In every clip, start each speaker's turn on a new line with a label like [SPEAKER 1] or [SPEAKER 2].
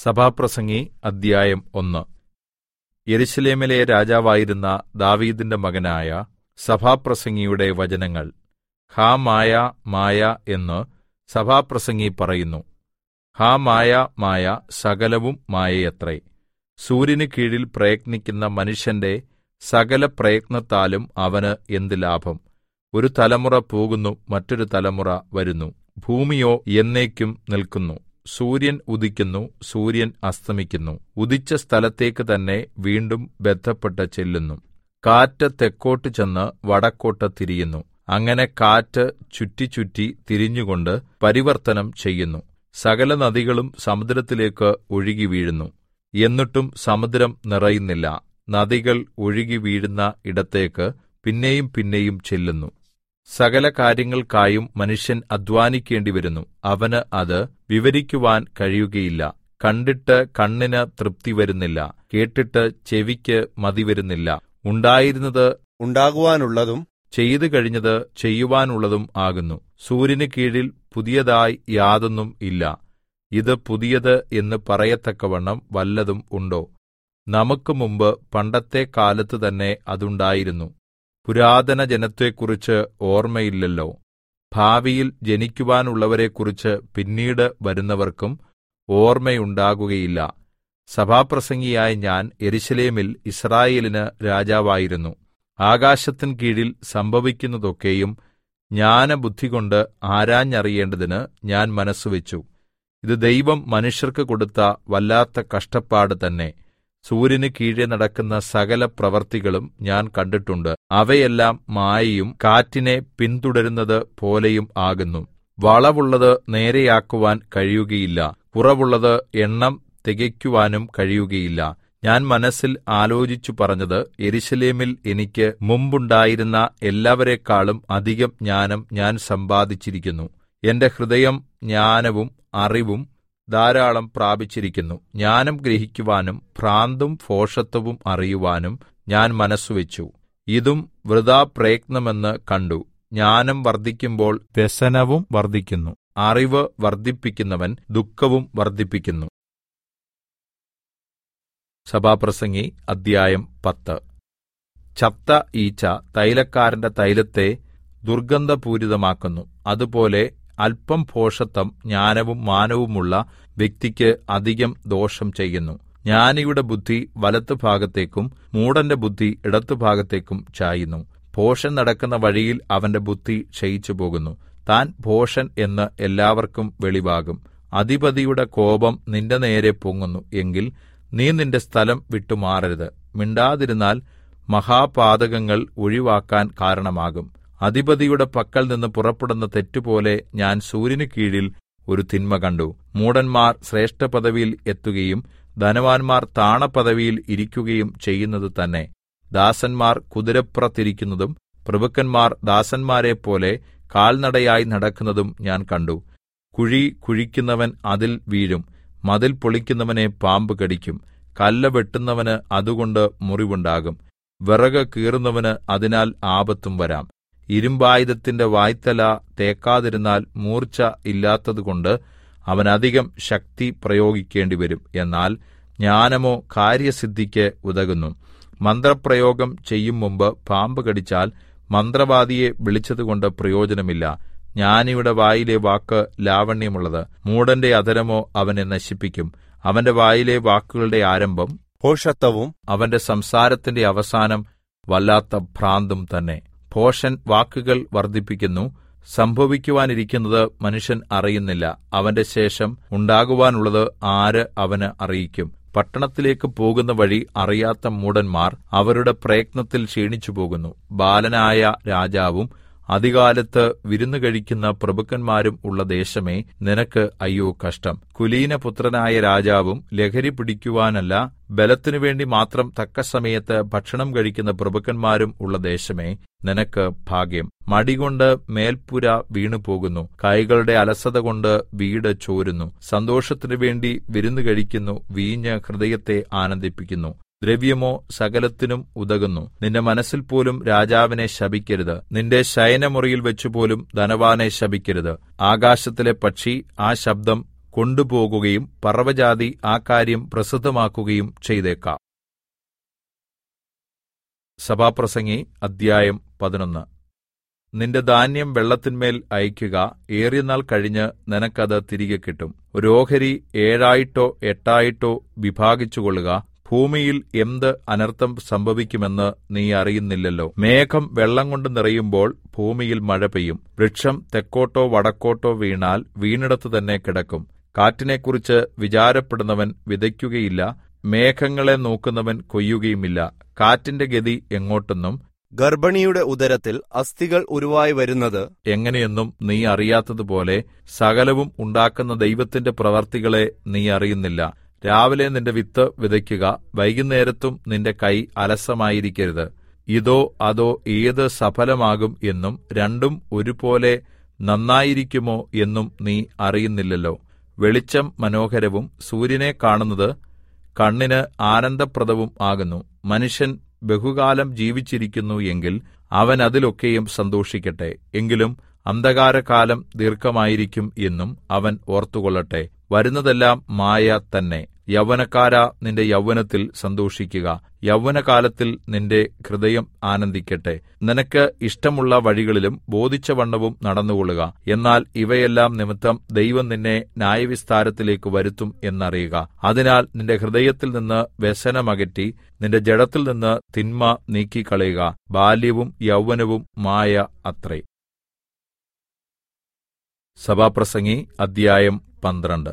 [SPEAKER 1] സഭാപ്രസംഗി അദ്ധ്യായം 1. യെരൂശലേമിലെ രാജാവായിരുന്ന ദാവീദിന്റെ മകനായ സഭാപ്രസംഗിയുടെ വചനങ്ങൾ. ഹാ മായ, മായ എന്ന് സഭാപ്രസംഗി പറയുന്നു. ഹാ മായ, മായ, സകലവും മായയത്രേ. സൂര്യന് കീഴിൽ പ്രയത്നിക്കുന്ന മനുഷ്യന്റെ സകല പ്രയത്നത്താലും അവന് എന്ത് ലാഭം? ഒരു തലമുറ പോകുന്നു, മറ്റൊരു തലമുറ വരുന്നു, ഭൂമിയോ എന്നേക്കും നിൽക്കുന്നു. സൂര്യൻ ഉദിക്കുന്നു, സൂര്യൻ അസ്തമിക്കുന്നു, ഉദിച്ച സ്ഥലത്തേക്ക് തന്നെ വീണ്ടും ബദ്ധപ്പെട്ട് ചെല്ലുന്നു. കാറ്റ് തെക്കോട്ട് ചെന്ന് വടക്കോട്ട് തിരിയുന്നു. അങ്ങനെ കാറ്റ് ചുറ്റിച്ചുറ്റി തിരിഞ്ഞുകൊണ്ട് പരിവർത്തനം ചെയ്യുന്നു. സകല നദികളും സമുദ്രത്തിലേക്ക് ഒഴുകി വീഴുന്നു, എന്നിട്ടും സമുദ്രം നിറയുന്നില്ല. നദികൾ ഒഴുകി വീഴുന്ന ഇടത്തേക്ക് പിന്നെയും പിന്നെയും ചെല്ലുന്നു. സകല കാര്യങ്ങൾക്കായും മനുഷ്യൻ അധ്വാനിക്കേണ്ടിവരുന്നു, അവന് അത് വിവരിക്കുവാൻ കഴിയുകയില്ല. കണ്ടിട്ട് കണ്ണിന് തൃപ്തി വരുന്നില്ല, കേട്ടിട്ട് ചെവിക്ക് മതിവരുന്നില്ല. ഉണ്ടായിരുന്നത്
[SPEAKER 2] ഉണ്ടാകുവാനുള്ളതും
[SPEAKER 1] ചെയ്തു കഴിഞ്ഞത് ചെയ്യുവാനുള്ളതും ആകുന്നു. സൂര്യന് കീഴിൽ പുതിയതായി യാതൊന്നും ഇല്ല. ഇത് പുതിയത് എന്ന് പറയത്തക്കവണ്ണം വല്ലതും ഉണ്ടോ? നമുക്ക് മുമ്പ് പണ്ടത്തെ കാലത്ത് തന്നെ അതുണ്ടായിരുന്നു. പുരാതന ജനത്തെക്കുറിച്ച് ഓർമ്മയില്ലല്ലോ. ഭാവിയിൽ ജനിക്കുവാനുള്ളവരെക്കുറിച്ച് പിന്നീട് വരുന്നവർക്കും ഓർമ്മയുണ്ടാകുകയില്ല. സഭാപ്രസംഗിയായ ഞാൻ യെരൂശലേമിൽ യിസ്രായേലിന് രാജാവായിരുന്നു. ആകാശത്തിൻ കീഴിൽ സംഭവിക്കുന്നതൊക്കെയും ജ്ഞാനബുദ്ധികൊണ്ട് ആരാഞ്ഞറിയേണ്ടതിന് ഞാൻ മനസ്സുവെച്ചു. ഇത് ദൈവം മനുഷ്യർക്ക് കൊടുത്ത വല്ലാത്ത കഷ്ടപ്പാട് തന്നെ. സൂര്യന് കീഴെ നടക്കുന്ന സകല പ്രവൃത്തികളും ഞാൻ കണ്ടിട്ടുണ്ട്. അവയെല്ലാം മായയും കാറ്റിനെ പിന്തുടരുന്നത് പോലെയും ആകുന്നു. വളവുള്ളത് നേരെയാക്കുവാൻ കഴിയുകയില്ല, കുറവുള്ളത് എണ്ണം തികയ്ക്കുവാനും കഴിയുകയില്ല. ഞാൻ മനസ്സിൽ ആലോചിച്ചു പറഞ്ഞത്, യെരൂശലേമിൽ എനിക്ക് മുമ്പുണ്ടായിരുന്ന എല്ലാവരെക്കാളും അധികം ജ്ഞാനം ഞാൻ സമ്പാദിച്ചിരിക്കുന്നു. എന്റെ ഹൃദയം ജ്ഞാനവും അറിവും ധാരാളം പ്രാപിച്ചിരിക്കുന്നു. ജ്ഞാനം ഗ്രഹിക്കുവാനും ഭ്രാന്തും ഭോഷത്വവും അറിയുവാനും ഞാൻ മനസ്സുവെച്ചു. ഇതും വൃഥാപ്രയത്നമെന്ന് കണ്ടു. ജ്ഞാനം വർദ്ധിക്കുമ്പോൾ വ്യസനവും വർദ്ധിക്കുന്നു, അറിവ് വർദ്ധിപ്പിക്കുന്നവൻ ദുഃഖവും വർദ്ധിപ്പിക്കുന്നു. സഭാപ്രസംഗി അദ്ധ്യായം 10. ചത്ത ഈച്ച തൈലക്കാരന്റെ തൈലത്തെ ദുർഗന്ധപൂരിതമാക്കുന്നു. അതുപോലെ അല്പം ഭോഷത്വം ജ്ഞാനവും മാനവുമുള്ള വ്യക്തിക്ക് അധികം ദോഷം ചെയ്യുന്നു. ജ്ഞാനിയുടെ ബുദ്ധി വലത്തുഭാഗത്തേക്കും മൂഢന്റെ ബുദ്ധി ഇടത്തുഭാഗത്തേക്കും ചായുന്നു. ഭോഷൻ നടക്കുന്ന വഴിയിൽ അവന്റെ ബുദ്ധി ക്ഷയിച്ചുപോകുന്നു. താൻ ഭോഷൻ എന്ന് എല്ലാവർക്കും വെളിവാകും. അധിപതിയുടെ കോപം നിന്റെ നേരെ പൊങ്ങുന്നു എങ്കിൽ നീ നിന്റെ സ്ഥലം വിട്ടുമാറരുത്. മിണ്ടാതിരുന്നാൽ മഹാപാതകങ്ങൾ ഒഴിവാക്കാൻ കാരണമാകും. അധിപതിയുടെ പക്കൽ നിന്ന് പുറപ്പെടുന്ന തെറ്റുപോലെ ഞാൻ സൂര്യന് കീഴിൽ ഒരു തിന്മ കണ്ടു. മൂഢന്മാർ ശ്രേഷ്ഠപദവിയിൽ എത്തുകയും ധനവാന്മാർ താണപദവിയിൽ ഇരിക്കുകയും ചെയ്യുന്നത് തന്നെ. ദാസന്മാർ കുതിരപ്പുറത്തിരിക്കുന്നതും പ്രഭുക്കന്മാർ ദാസന്മാരെപ്പോലെ കാൽനടയായി നടക്കുന്നതും ഞാൻ കണ്ടു. കുഴി കുഴിക്കുന്നവൻ അതിൽ വീഴും, മതിൽ പൊളിക്കുന്നവനെ പാമ്പ് കടിക്കും, കല്ല് വെട്ടുന്നവന് അതുകൊണ്ട് മുറിവുണ്ടാകും, വിറക് കീറുന്നവന് അതിനാൽ ആപത്തും വരാം. ഇരുമ്പായുധത്തിന്റെ വായ്ത്തല തേക്കാതിരുന്നാൽ മൂർച്ച ഇല്ലാത്തതുകൊണ്ട് അവൻ അധികം ശക്തി പ്രയോഗിക്കേണ്ടിവരും. എന്നാൽ ജ്ഞാനമോ കാര്യസിദ്ധിക്ക് ഉതകുന്നു. മന്ത്രപ്രയോഗം ചെയ്യും മുമ്പ് പാമ്പ് കടിച്ചാൽ മന്ത്രവാദിയെ വിളിച്ചതുകൊണ്ട് പ്രയോജനമില്ല. ജ്ഞാനിയുടെ വായിലെ വാക്ക് ലാവണ്യമുള്ളത്, മൂഢന്റെ അധരമോ അവനെ നശിപ്പിക്കും. അവന്റെ വായിലെ വാക്കുകളുടെ ആരംഭം
[SPEAKER 2] ഭോഷത്വവും
[SPEAKER 1] അവന്റെ സംസാരത്തിന്റെ അവസാനം വല്ലാത്ത ഭ്രാന്തും തന്നെ. ഭോഷൻ വാക്കുകൾ വർദ്ധിപ്പിക്കുന്നു, സംഭവിക്കുവാനിരിക്കുന്നത് മനുഷ്യൻ അറിയുന്നില്ല. അവന്റെ ശേഷം ഉണ്ടാകുവാനുള്ളത് ആര് അവന് അറിയിക്കും? പട്ടണത്തിലേക്ക് പോകുന്ന വഴി അറിയാത്ത മൂഢന്മാർ അവരുടെ പ്രയത്നത്തിൽ ക്ഷീണിച്ചുപോകുന്നു. ബാലനായ രാജാവും അതികാലത്ത് വിരുന്നു കഴിക്കുന്ന പ്രഭുക്കന്മാരും ഉള്ള ദേശമേ, നിനക്ക് അയ്യോ കഷ്ടം. കുലീനപുത്രനായ രാജാവും ലഹരി പിടിക്കുവാനല്ല ബലത്തിനുവേണ്ടി മാത്രം തക്കസമയത്ത് ഭക്ഷണം കഴിക്കുന്ന പ്രഭുക്കന്മാരും ഉള്ള ദേശമേ, നിനക്ക് ഭാഗ്യം. മടികൊണ്ട് മേൽപ്പുര വീണുപോകുന്നു, കൈകളുടെ അലസത കൊണ്ട് വീട് ചോരുന്നു. സന്തോഷത്തിനു വേണ്ടി വിരുന്നു കഴിക്കുന്നു, വീഞ്ഞ് ഹൃദയത്തെ ആനന്ദിപ്പിക്കുന്നു. ദ്രവ്യമോ സകലത്തിനും ഉതകുന്നു. നിന്റെ മനസ്സിൽ പോലും രാജാവിനെ ശപിക്കരുത്. നിന്റെ ശയനമുറിയിൽ വെച്ചുപോലും ധനവാനെ ശപിക്കരുത്. ആകാശത്തിലെ പക്ഷി ആ ശബ്ദം കൊണ്ടുപോകുകയും പറവജാതി ആ കാര്യം പ്രസിദ്ധമാക്കുകയും ചെയ്തേക്കാം. സഭാപ്രസംഗി അദ്ധ്യായം 11. നിന്റെ ധാന്യം വെള്ളത്തിന്മേൽ അയക്കുക, ഏറിയനാൾ കഴിഞ്ഞ് നിനക്കത് തിരികെ കിട്ടും. ഒരു ഓഹരി 7 8 വിഭാഗിച്ചുകൊള്ളുക. ഭൂമിയിൽ എന്ത് അനർത്ഥം സംഭവിക്കുമെന്ന് നീ അറിയുന്നില്ലല്ലോ. മേഘം വെള്ളം കൊണ്ട് നിറയുമ്പോൾ ഭൂമിയിൽ മഴ പെയ്യും. വൃക്ഷം തെക്കോട്ടോ വടക്കോട്ടോ വീണാൽ വീണിടത്ത് തന്നെ കിടക്കും. കാറ്റിനെക്കുറിച്ച് വിചാരപ്പെടുന്നവൻ വിതയ്ക്കുകയില്ല, മേഘങ്ങളെ നോക്കുന്നവൻ കൊയ്യുകയുമില്ല. കാറ്റിന്റെ ഗതി എങ്ങോട്ടെന്നും
[SPEAKER 2] ഗർഭിണിയുടെ ഉദരത്തിൽ അസ്ഥികൾ ഉരുവായി വരുന്നത്
[SPEAKER 1] എങ്ങനെയെന്നും നീ അറിയാത്തതുപോലെ സകലവും ഉണ്ടാക്കുന്ന ദൈവത്തിന്റെ പ്രവർത്തികളെ നീ അറിയുന്നില്ല. രാവിലെ നിന്റെ വിത്ത് വിതയ്ക്കുക, വൈകുന്നേരത്തും നിന്റെ കൈ അലസമായിരിക്കരുത്. ഇതോ അതോ ഏത് സഫലമാകും എന്നും രണ്ടും ഒരുപോലെ നന്നായിരിക്കുമോ എന്നും നീ അറിയുന്നില്ലല്ലോ. വെളിച്ചം മനോഹരവും സൂര്യനെ കാണുന്നത് കണ്ണിന് ആനന്ദപ്രദവും ആകുന്നു. മനുഷ്യൻ ബഹുകാലം ജീവിച്ചിരിക്കുന്നു എങ്കിൽ അവൻ അതിലൊക്കെയും സന്തോഷിക്കട്ടെ. എങ്കിലും അന്ധകാരകാലം ദീർഘമായിരിക്കും എന്നും അവൻ ഓർത്തുകൊള്ളട്ടെ. വരുന്നതെല്ലാം മായ തന്നെ. യൗവനക്കാരാ, നിന്റെ യൗവനത്തിൽ സന്തോഷിക്കുക. യൗവനകാലത്തിൽ നിന്റെ ഹൃദയം ആനന്ദിക്കട്ടെ. നിനക്ക് ഇഷ്ടമുള്ള വഴികളിലും ബോധിച്ചവണ്ണവും നടന്നുകൊള്ളുക. എന്നാൽ ഇവയെല്ലാം നിമിത്തം ദൈവം നിന്നെ ന്യായവിസ്താരത്തിലേക്ക് വരുത്തും എന്നറിയുക. അതിനാൽ നിന്റെ ഹൃദയത്തിൽ നിന്ന് വ്യസനമകറ്റി നിന്റെ ജഡത്തിൽ നിന്ന് തിന്മ നീക്കിക്കളയുക. ബാല്യവും യൗവനവും മായ അത്രേ. സഭാപ്രസംഗി അദ്ധ്യായം 12.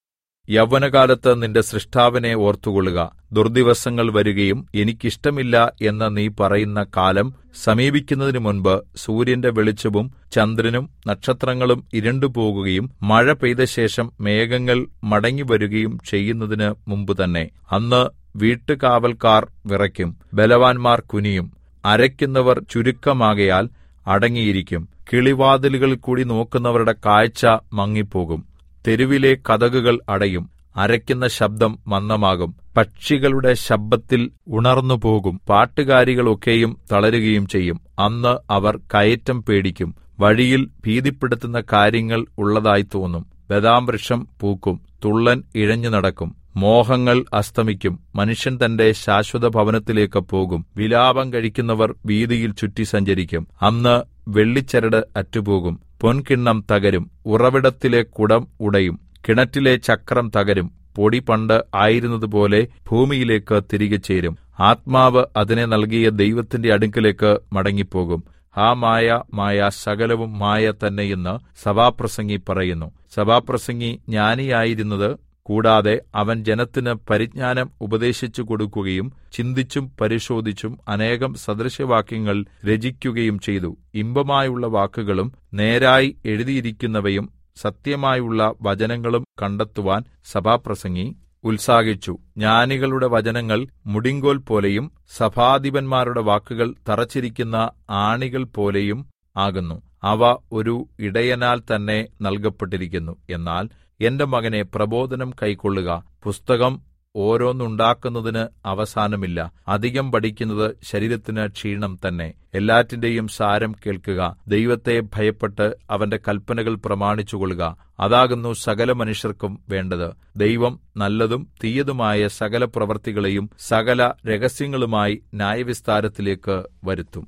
[SPEAKER 1] യൗവനകാലത്ത് നിന്റെ സൃഷ്ടാവിനെ ഓർത്തുകൊള്ളുക. ദുർദിവസങ്ങൾ വരികയും എനിക്കിഷ്ടമില്ല എന്ന് നീ പറയുന്ന കാലം സമീപിക്കുന്നതിനു മുൻപ് സൂര്യന്റെ വെളിച്ചവും ചന്ദ്രനും നക്ഷത്രങ്ങളും ഇരുണ്ടുപോകുകയും മഴ പെയ്ത ശേഷം മേഘങ്ങൾ മടങ്ങിവരുകയും ചെയ്യുന്നതിന് മുമ്പ് തന്നെ. അന്ന് വീട്ടുകാവൽക്കാർ വിറയ്ക്കും, ബലവാന്മാർ കുനിയും, അരയ്ക്കുന്നവർ ചുരുക്കമാകയാൽ അടങ്ങിയിരിക്കും. കിളിവാതിലുകളിൽ കൂടി നോക്കുന്നവരുടെ കാഴ്ച മങ്ങിപ്പോകും. തെരുവിലെ കതകുകൾ അടയും. അരയ്ക്കുന്ന ശബ്ദം മന്ദമാകും. പക്ഷികളുടെ ശബ്ദത്തിൽ ഉണർന്നുപോകും. പാട്ടുകാരികളൊക്കെയും തളരുകയും ചെയ്യും. അന്ന് അവർ കയറ്റം പേടിക്കും. വഴിയിൽ ഭീതിപ്പെടുത്തുന്ന കാര്യങ്ങൾ ഉള്ളതായി തോന്നും. ബദാംവൃക്ഷം പൂക്കും. തുള്ളൻ ഇഴഞ്ഞു നടക്കും. മോഹങ്ങൾ അസ്തമിക്കും. മനുഷ്യൻ തന്റെ ശാശ്വത ഭവനത്തിലേക്ക് പോകും. വിലാപം കഴിക്കുന്നവർ വീതിയിൽ ചുറ്റി സഞ്ചരിക്കും. അന്ന് വെള്ളിച്ചരട് അറ്റുപോകും. പൊൻകിണ്ണം തകരും. ഉറവിടത്തിലെ കുടം ഉടയും. കിണറ്റിലെ ചക്രം തകരും. പൊടി പണ്ട് ആയിരുന്നതുപോലെ ഭൂമിയിലേക്ക് തിരികെ ചേരും. ആത്മാവ് അതിനെ നൽകിയ ദൈവത്തിന്റെ അടുക്കലേക്ക് മടങ്ങിപ്പോകും. ആ മായ സകലവും മായ തന്നെ എന്ന് സഭാപ്രസംഗി പറയുന്നു. സഭാപ്രസംഗി ജ്ഞാനിയായിരുന്നത് കൂടാതെ അവൻ ജനത്തിന് പരിജ്ഞാനം ഉപദേശിച്ചു കൊടുക്കുകയും ചിന്തിച്ചും പരിശോധിച്ചും അനേകം സദൃശവാക്യങ്ങൾ രചിക്കുകയും ചെയ്തു. ഇമ്പമായുള്ള വാക്കുകളും നേരായി എഴുതിയിരിക്കുന്നവയും സത്യമായുള്ള വചനങ്ങളും കണ്ടെത്തുവാൻ സഭാപ്രസംഗി ഉത്സാഹിച്ചു. ജ്ഞാനികളുടെ വചനങ്ങൾ മുടിങ്കോൽ പോലെയും സഭാധിപന്മാരുടെ വാക്കുകൾ തറച്ചിരിക്കുന്ന ആണികൾ പോലെയും ആകുന്നു. അവ ഒരു ഇടയനാൽ തന്നെ നൽകപ്പെട്ടിരിക്കുന്നു. എന്നാൽ എന്റെ മകനെ, പ്രബോധനം കൈക്കൊള്ളുക. പുസ്തകം ഓരോന്നുണ്ടാക്കുന്നതിന് അവസാനമില്ല. അധികം പഠിക്കുന്നത് ശരീരത്തിന് ക്ഷീണം തന്നെ. എല്ലാറ്റിന്റെയും സാരം കേൾക്കുക. ദൈവത്തെ ഭയപ്പെട്ട് അവന്റെ കൽപ്പനകൾ പ്രമാണിച്ചുകൊള്ളുക. അതാകുന്നു സകല മനുഷ്യർക്കും വേണ്ടത്. ദൈവം നല്ലതും തീയതുമായ സകല പ്രവൃത്തികളെയും സകല രഹസ്യങ്ങളുമായി ന്യായവിസ്താരത്തിലേക്ക് വരുത്തും.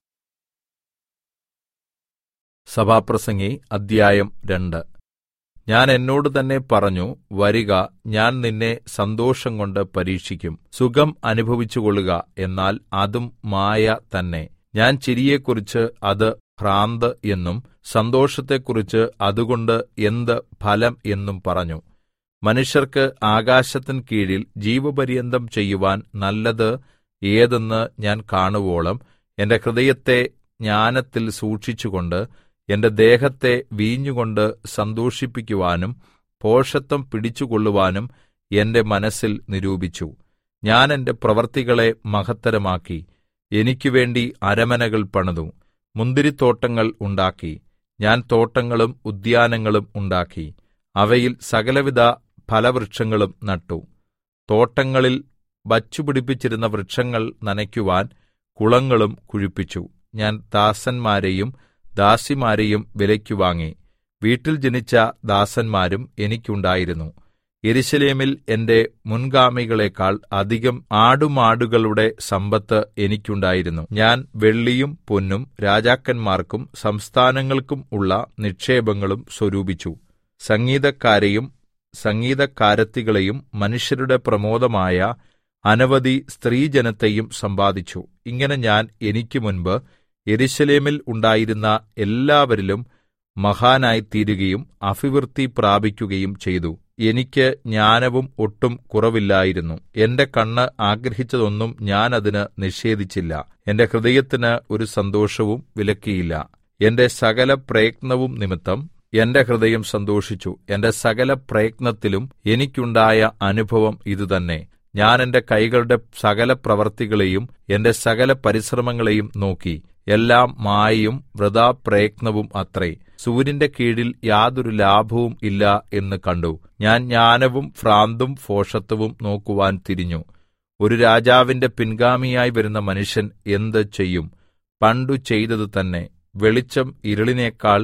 [SPEAKER 1] സഭാപ്രസംഗി അദ്ധ്യായം 2. ഞാൻ എന്നോട് തന്നെ പറഞ്ഞു, വരിക, ഞാൻ നിന്നെ സന്തോഷം കൊണ്ട് പരീക്ഷിക്കും. സുഖം അനുഭവിച്ചുകൊള്ളുക. എന്നാൽ അതും മായ തന്നെ. ഞാൻ ചിരിയെക്കുറിച്ച് അത് ഭ്രാന്ത് എന്നും സന്തോഷത്തെക്കുറിച്ച് അതുകൊണ്ട് എന്ത് ഫലം എന്നും പറഞ്ഞു. മനുഷ്യർക്ക് ആകാശത്തിൻ കീഴിൽ ജീവപര്യന്തം ചെയ്യുവാൻ നല്ലത് ഏതെന്ന് ഞാൻ കാണുവോളം എന്റെ ഹൃദയത്തെ ജ്ഞാനത്തിൽ സൂക്ഷിച്ചുകൊണ്ട് എന്റെ ദേഹത്തെ വീഞ്ഞുകൊണ്ട് സന്തോഷിപ്പിക്കുവാനും ഭോഷത്വം പിടിച്ചുകൊള്ളുവാനും എന്റെ മനസ്സിൽ നിരൂപിച്ചു. ഞാൻ എന്റെ പ്രവൃത്തികളെ മഹത്തരമാക്കി. എനിക്കുവേണ്ടി അരമനകൾ പണിതു, മുന്തിരിത്തോട്ടങ്ങൾ ഉണ്ടാക്കി. ഞാൻ തോട്ടങ്ങളും ഉദ്യാനങ്ങളും ഉണ്ടാക്കി. അവയിൽ സകലവിധ ഫലവൃക്ഷങ്ങളും നട്ടു. തോട്ടങ്ങളിൽ വച്ചുപിടിപ്പിച്ചിരുന്ന വൃക്ഷങ്ങൾ നനയ്ക്കുവാൻ കുളങ്ങളും കുഴിപ്പിച്ചു. ഞാൻ ദാസന്മാരെയും ദാസിമാരെയും വിലയ്ക്കു വാങ്ങി. വീട്ടിൽ ജനിച്ച ദാസന്മാരും എനിക്കുണ്ടായിരുന്നു. യെരൂശലേമിൽ എന്റെ മുൻഗാമികളെക്കാൾ അധികം ആടുമാടുകളുടെ സമ്പത്ത് എനിക്കുണ്ടായിരുന്നു. ഞാൻ വെള്ളിയും പൊന്നും രാജാക്കന്മാർക്കും സംസ്ഥാനങ്ങൾക്കും ഉള്ള നിക്ഷേപങ്ങളും സ്വരൂപിച്ചു. സംഗീതക്കാരെയും സംഗീതക്കാരത്തികളെയും മനുഷ്യരുടെ പ്രമോദമായ അനവധി സ്ത്രീജനത്തെയും സമ്പാദിച്ചു. ഇങ്ങനെ ഞാൻ എനിക്ക് മുൻപ് യെരൂശലേമിൽ ഉണ്ടായിരുന്ന എല്ലാവരിലും മഹാനായിത്തീരുകയും അഭിവൃദ്ധി പ്രാപിക്കുകയും ചെയ്തു. എനിക്ക് ജ്ഞാനവും ഒട്ടും കുറവില്ലായിരുന്നു. എന്റെ കണ്ണ് ആഗ്രഹിച്ചതൊന്നും ഞാൻ അതിന് നിഷേധിച്ചില്ല. എന്റെ ഹൃദയത്തിന് ഒരു സന്തോഷവും വിലക്കിയില്ല. എന്റെ സകല പ്രയത്നവും നിമിത്തം എന്റെ ഹൃദയം സന്തോഷിച്ചു. എന്റെ സകല പ്രയത്നത്തിലും എനിക്കുണ്ടായ അനുഭവം ഇതുതന്നെ. ഞാൻ എന്റെ കൈകളുടെ സകല പ്രവൃത്തികളെയും എന്റെ സകല പരിശ്രമങ്ങളെയും നോക്കി. എല്ലാം മായയും വൃഥാപ്രയത്നവും അത്രേ. സൂര്യന്റെ കീഴിൽ യാതൊരു ലാഭവും ഇല്ല എന്ന് കണ്ടു. ഞാൻ ജ്ഞാനവും ഭ്രാന്തും ഭോഷത്വവും നോക്കുവാൻ തിരിഞ്ഞു. ഒരു രാജാവിന്റെ പിൻഗാമിയായി വരുന്ന മനുഷ്യൻ എന്ത് ചെയ്യും? പണ്ടു ചെയ്തത് തന്നെ. വെളിച്ചം ഇരുളിനേക്കാൾ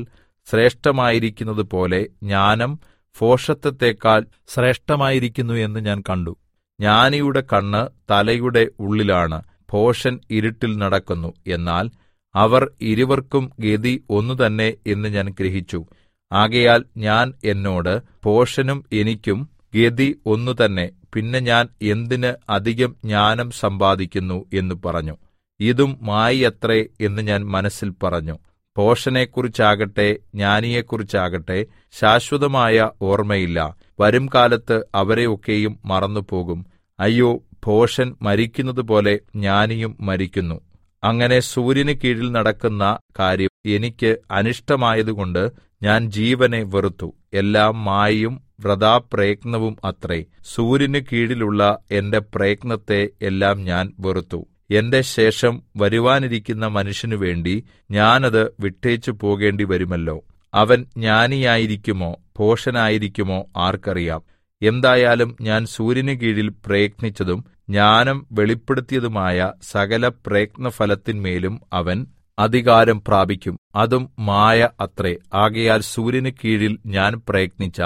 [SPEAKER 1] ശ്രേഷ്ഠമായിരിക്കുന്നതുപോലെ ജ്ഞാനം ഭോഷത്വത്തെക്കാൾ ശ്രേഷ്ഠമായിരിക്കുന്നു എന്ന് ഞാൻ കണ്ടു. ജ്ഞാനിയുടെ കണ്ണ് തലയുടെ ഉള്ളിലാണ്, ഭോഷൻ ഇരുട്ടിൽ നടക്കുന്നു. എന്നാൽ അവർ ഇരുവർക്കും ഗതി ഒന്നു തന്നെ എന്ന് ഞാൻ ഗ്രഹിച്ചു. ആകയാൽ ഞാൻ എന്നോട്, ഭോഷനും എനിക്കും ഗതി ഒന്നു തന്നെ, പിന്നെ ഞാൻ എന്തിന് അധികം ജ്ഞാനം സമ്പാദിക്കുന്നു എന്ന് പറഞ്ഞു. ഇതും മായയത്രേ എന്ന് ഞാൻ മനസ്സിൽ പറഞ്ഞു. ഭോഷനെക്കുറിച്ചാകട്ടെ ജ്ഞാനിയെക്കുറിച്ചാകട്ടെ ശാശ്വതമായ ഓർമ്മയില്ല. വരുംകാലത്ത് അവരെ ഒക്കെയും മറന്നുപോകും. അയ്യോ, ഭോഷൻ മരിക്കുന്നതുപോലെ ജ്ഞാനിയും മരിക്കുന്നു. അങ്ങനെ സൂര്യന് കീഴിൽ നടക്കുന്ന കാര്യം എനിക്ക് അനിഷ്ടമായതുകൊണ്ട് ഞാൻ ജീവനെ വെറുത്തു. എല്ലാം മായയും വൃഥാപ്രയത്നവും അത്രേ. സൂര്യന് കീഴിലുള്ള എന്റെ പ്രയത്നത്തെ എല്ലാം ഞാൻ വെറുത്തു. എന്റെ ശേഷം വരുവാനിരിക്കുന്ന മനുഷ്യനു വേണ്ടി ഞാനത് വിട്ടേച്ചു പോകേണ്ടി വരുമല്ലോ. അവൻ ജ്ഞാനിയായിരിക്കുമോ ഭോഷനായിരിക്കുമോ ആർക്കറിയാം? എന്തായാലും ഞാൻ സൂര്യന് കീഴിൽ പ്രയത്നിച്ചതും ജ്ഞാനം വെളിപ്പെടുത്തിയതുമായ സകല പ്രയത്നഫലത്തിന്മേലും അവൻ അധികാരം പ്രാപിക്കും. അതും മായ അത്രേ. ആകയാൽ സൂര്യന് കീഴിൽ ഞാൻ പ്രയത്നിച്ച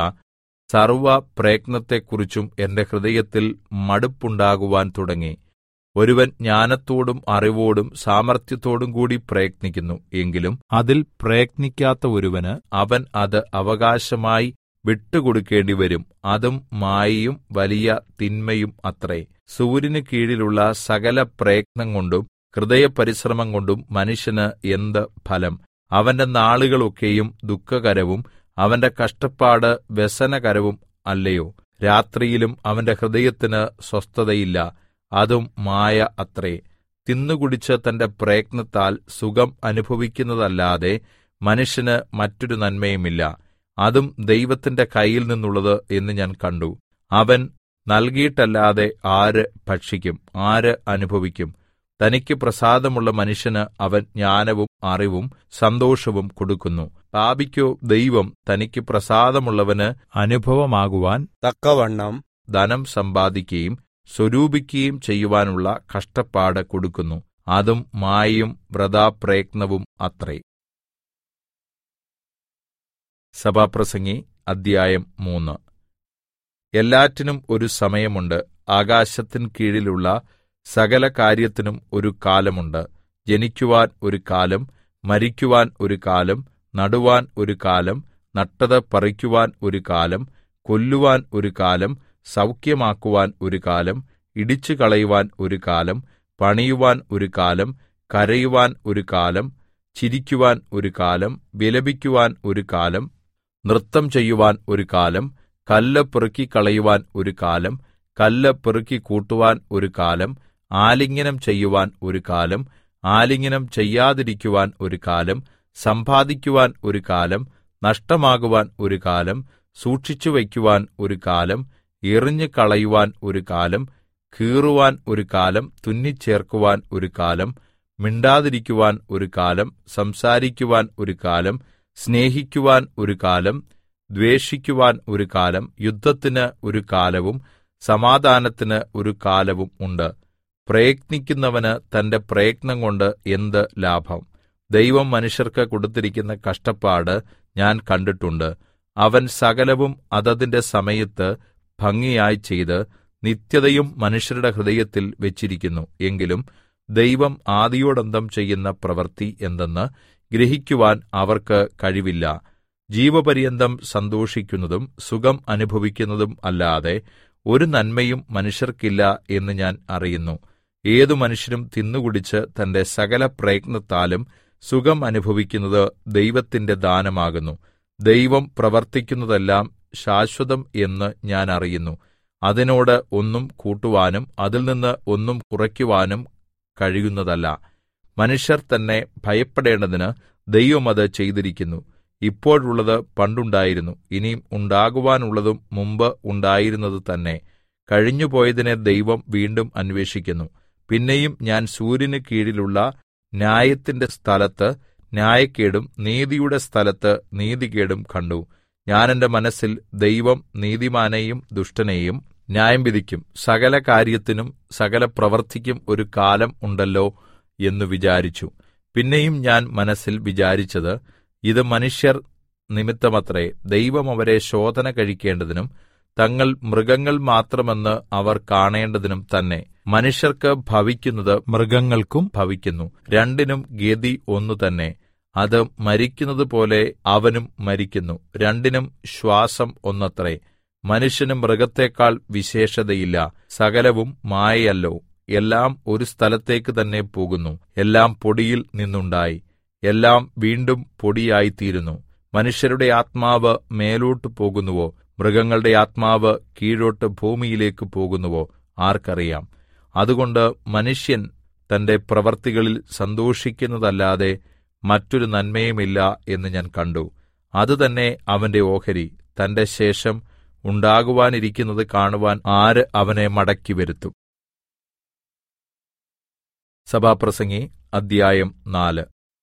[SPEAKER 1] സർവ്വ പ്രയത്നത്തെക്കുറിച്ചും എന്റെ ഹൃദയത്തിൽ മടുപ്പുണ്ടാകുവാൻ തുടങ്ങി. ഒരുവൻ ജ്ഞാനത്തോടും അറിവോടും സാമർത്ഥ്യത്തോടും കൂടി പ്രയത്നിക്കുന്നു എങ്കിലും അതിൽ പ്രയത്നിക്കാത്ത ഒരുവന് അവൻ അത് അവകാശമായി വിട്ടുകൊടുക്കേണ്ടി വരും. അതും മായയും വലിയ തിന്മയും അത്രേ. സൂര്യന് കീഴിലുള്ള സകല പ്രയത്നം കൊണ്ടും ഹൃദയപരിശ്രമം കൊണ്ടും മനുഷ്യന് എന്ത് ഫലം? അവന്റെ നാളുകളൊക്കെയും ദുഃഖകരവും അവന്റെ കഷ്ടപ്പാട് വ്യസനകരവും അല്ലയോ? രാത്രിയിലും അവന്റെ ഹൃദയത്തിന് സ്വസ്ഥതയില്ല. അതും മായ അത്രേ. തിന്നുകുടിച്ച് തന്റെ പ്രയത്നത്താൽ സുഖം അനുഭവിക്കുന്നതല്ലാതെ മനുഷ്യന് മറ്റൊരു നന്മയുമില്ല. അതും ദൈവത്തിന്റെ കയ്യിൽ നിന്നുള്ളത് എന്ന് ഞാൻ കണ്ടു. അവൻ നൽകിയിട്ടല്ലാതെ ആര് ഭക്ഷിക്കും? ആര് അനുഭവിക്കും? തനിക്ക് പ്രസാദമുള്ള മനുഷ്യന് അവൻ ജ്ഞാനവും അറിവും സന്തോഷവും കൊടുക്കുന്നു. പാപിക്കോ ദൈവം തനിക്ക് പ്രസാദമുള്ളവന് അനുഭവമാകുവാൻ
[SPEAKER 2] തക്കവണ്ണം
[SPEAKER 1] ധനം സമ്പാദിക്കുകയും സ്വരൂപിക്കുകയും ചെയ്യുവാനുള്ള കഷ്ടപ്പാട് കൊടുക്കുന്നു. അതും മായയും വൃഥാപ്രയത്നവും അത്രേ. സഭാപ്രസംഗി അദ്ധ്യായം 3. എല്ലാറ്റിനും ഒരു സമയമുണ്ട്. ആകാശത്തിൻ കീഴിലുള്ള സകല കാര്യത്തിനും ഒരു കാലമുണ്ട്. ജനിക്കുവാൻ ഒരു കാലം, മരിക്കുവാൻ ഒരു കാലം, നടുവാൻ ഒരു കാലം, നട്ടത് പറിക്കുവാൻ ഒരു കാലം, കൊല്ലുവാൻ ഒരു കാലം, സൗഖ്യമാക്കുവാൻ ഒരു കാലം, ഇടിച്ചുകളയുവാൻ ഒരു കാലം, പണിയുവാൻ ഒരു കാലം, കരയുവാൻ ഒരു കാലം, ചിരിക്കുവാൻ ഒരു കാലം, വിലപിക്കുവാൻ ഒരു കാലം, നൃത്തം ചെയ്യുവാൻ ഒരു കാലം, കല്ല് പെറുക്കിക്കളയുവാൻ ഒരു കാലം, കല്ല് പെറുക്കി കൂട്ടുവാൻ ഒരു കാലം, ആലിംഗനം ചെയ്യുവാൻ ഒരു കാലം, ആലിംഗനം ചെയ്യാതിരിക്കുവാൻ ഒരു കാലം, സമ്പാദിക്കുവാൻ ഒരു കാലം, നഷ്ടമാകുവാൻ ഒരു കാലം, സൂക്ഷിച്ചുവയ്ക്കുവാൻ ഒരു കാലം, എറിഞ്ഞു കളയുവാൻ ഒരു കാലം, കീറുവാൻ ഒരു കാലം, തുന്നിച്ചേർക്കുവാൻ ഒരു കാലം, മിണ്ടാതിരിക്കുവാൻ ഒരു കാലം, സംസാരിക്കുവാൻ ഒരു കാലം, സ്നേഹിക്കുവാൻ ഒരു കാലം, ദ്വേഷിക്കുവാൻ ഒരു കാലം, യുദ്ധത്തിന് ഒരു കാലവും സമാധാനത്തിന് ഒരു കാലവും ഉണ്ട്. പ്രയത്നിക്കുന്നവന് തന്റെ പ്രയത്നം കൊണ്ട് എന്ത് ലാഭം? ദൈവം മനുഷ്യർക്ക് കൊടുത്തിരിക്കുന്ന കഷ്ടപ്പാട് ഞാൻ കണ്ടിട്ടുണ്ട്. അവൻ സകലവും അതതിന്റെ സമയത്ത് ഭംഗിയായി ചെയ്ത് നിത്യതയും മനുഷ്യരുടെ ഹൃദയത്തിൽ വെച്ചിരിക്കുന്നു. എങ്കിലും ദൈവം ആദിയോടന്തം ചെയ്യുന്ന പ്രവൃത്തി എന്തെന്ന് ഗ്രഹിക്കുവാൻ അവർക്ക് കഴിവില്ല. ജീവപര്യന്തം സന്തോഷിക്കുന്നതും സുഖം അനുഭവിക്കുന്നതും അല്ലാതെ ഒരു നന്മയും മനുഷ്യർക്കില്ല എന്ന് ഞാൻ അറിയുന്നു. ഏതു മനുഷ്യനും തിന്നുകുടിച്ച് തന്റെ സകല പ്രയത്നത്താലും സുഖം അനുഭവിക്കുന്നത് ദൈവത്തിന്റെ ദാനമാകുന്നു. ദൈവം പ്രവർത്തിക്കുന്നതെല്ലാം ശാശ്വതം എന്ന് ഞാൻ അറിയുന്നു. അതിനോട് ഒന്നും കൂട്ടുവാനും അതിൽ നിന്ന് ഒന്നും കുറയ്ക്കുവാനും കഴിയുന്നതല്ല. മനുഷ്യർ തന്നെ ഭയപ്പെടേണ്ടതിന് ദൈവം അത് ചെയ്തിരിക്കുന്നു. ഇപ്പോഴുള്ളത് പണ്ടുണ്ടായിരുന്നു, ഇനിയും ഉണ്ടാകുവാനുള്ളതും മുമ്പ് ഉണ്ടായിരുന്നത് തന്നെ. കഴിഞ്ഞുപോയതിനെ ദൈവം വീണ്ടും അന്വേഷിക്കുന്നു. പിന്നെയും ഞാൻ സൂര്യന് കീഴിലുള്ള ന്യായത്തിന്റെ സ്ഥലത്ത് ന്യായക്കേടും നീതിയുടെ സ്ഥലത്ത് നീതികേടും കണ്ടു. ഞാൻ എന്റെ മനസ്സിൽ ദൈവം നീതിമാനെയും ദുഷ്ടനെയും ന്യായം വിധിക്കും, സകല കാര്യത്തിനും സകല പ്രവൃത്തിക്കും ഒരു കാലം ഉണ്ടല്ലോ എന്ന് വിചാരിച്ചു. പിന്നെയും ഞാൻ മനസ്സിൽ വിചാരിച്ചത്, ഇത് മനുഷ്യർ നിമിത്തമത്രേ. ദൈവം അവരെ ശോധന കഴിക്കേണ്ടതിനും തങ്ങൾ മൃഗങ്ങൾ മാത്രമെന്ന് അവർ കാണേണ്ടതിനും തന്നെ. മനുഷ്യർക്ക് ഭവിക്കുന്നത് മൃഗങ്ങൾക്കും ഭവിക്കുന്നു. രണ്ടിനും ഗതി ഒന്നു തന്നെ. അത് മരിക്കുന്നതുപോലെ അവനും മരിക്കുന്നു. രണ്ടിനും ശ്വാസം ഒന്നത്രേ. മനുഷ്യന് മൃഗത്തെക്കാൾ വിശേഷതയില്ല. സകലവും മായയല്ലോ. എല്ലാം ഒരു സ്ഥലത്തേക്ക് തന്നെ പോകുന്നു. എല്ലാം പൊടിയിൽ നിന്നുണ്ടായി, എല്ലാം വീണ്ടും പൊടിയായിത്തീരുന്നു. മനുഷ്യരുടെ ആത്മാവ് മേലോട്ട് പോകുന്നുവോ, മൃഗങ്ങളുടെ ആത്മാവ് കീഴോട്ട് ഭൂമിയിലേക്ക് പോകുന്നുവോ ആർക്കറിയാം. അതുകൊണ്ട് മനുഷ്യൻ തന്റെ പ്രവൃത്തികളിൽ സന്തോഷിക്കുന്നതല്ലാതെ മറ്റൊരു നന്മയുമില്ല എന്ന് ഞാൻ കണ്ടു. അതുതന്നെ അവന്റെ ഓഹരി. തന്റെ ശേഷം ഉണ്ടാകുവാനിരിക്കുന്നത് കാണുവാൻ ആര് അവനെ മടക്കി വരുത്തും? സഭാപ്രസംഗി അദ്ധ്യായം 4.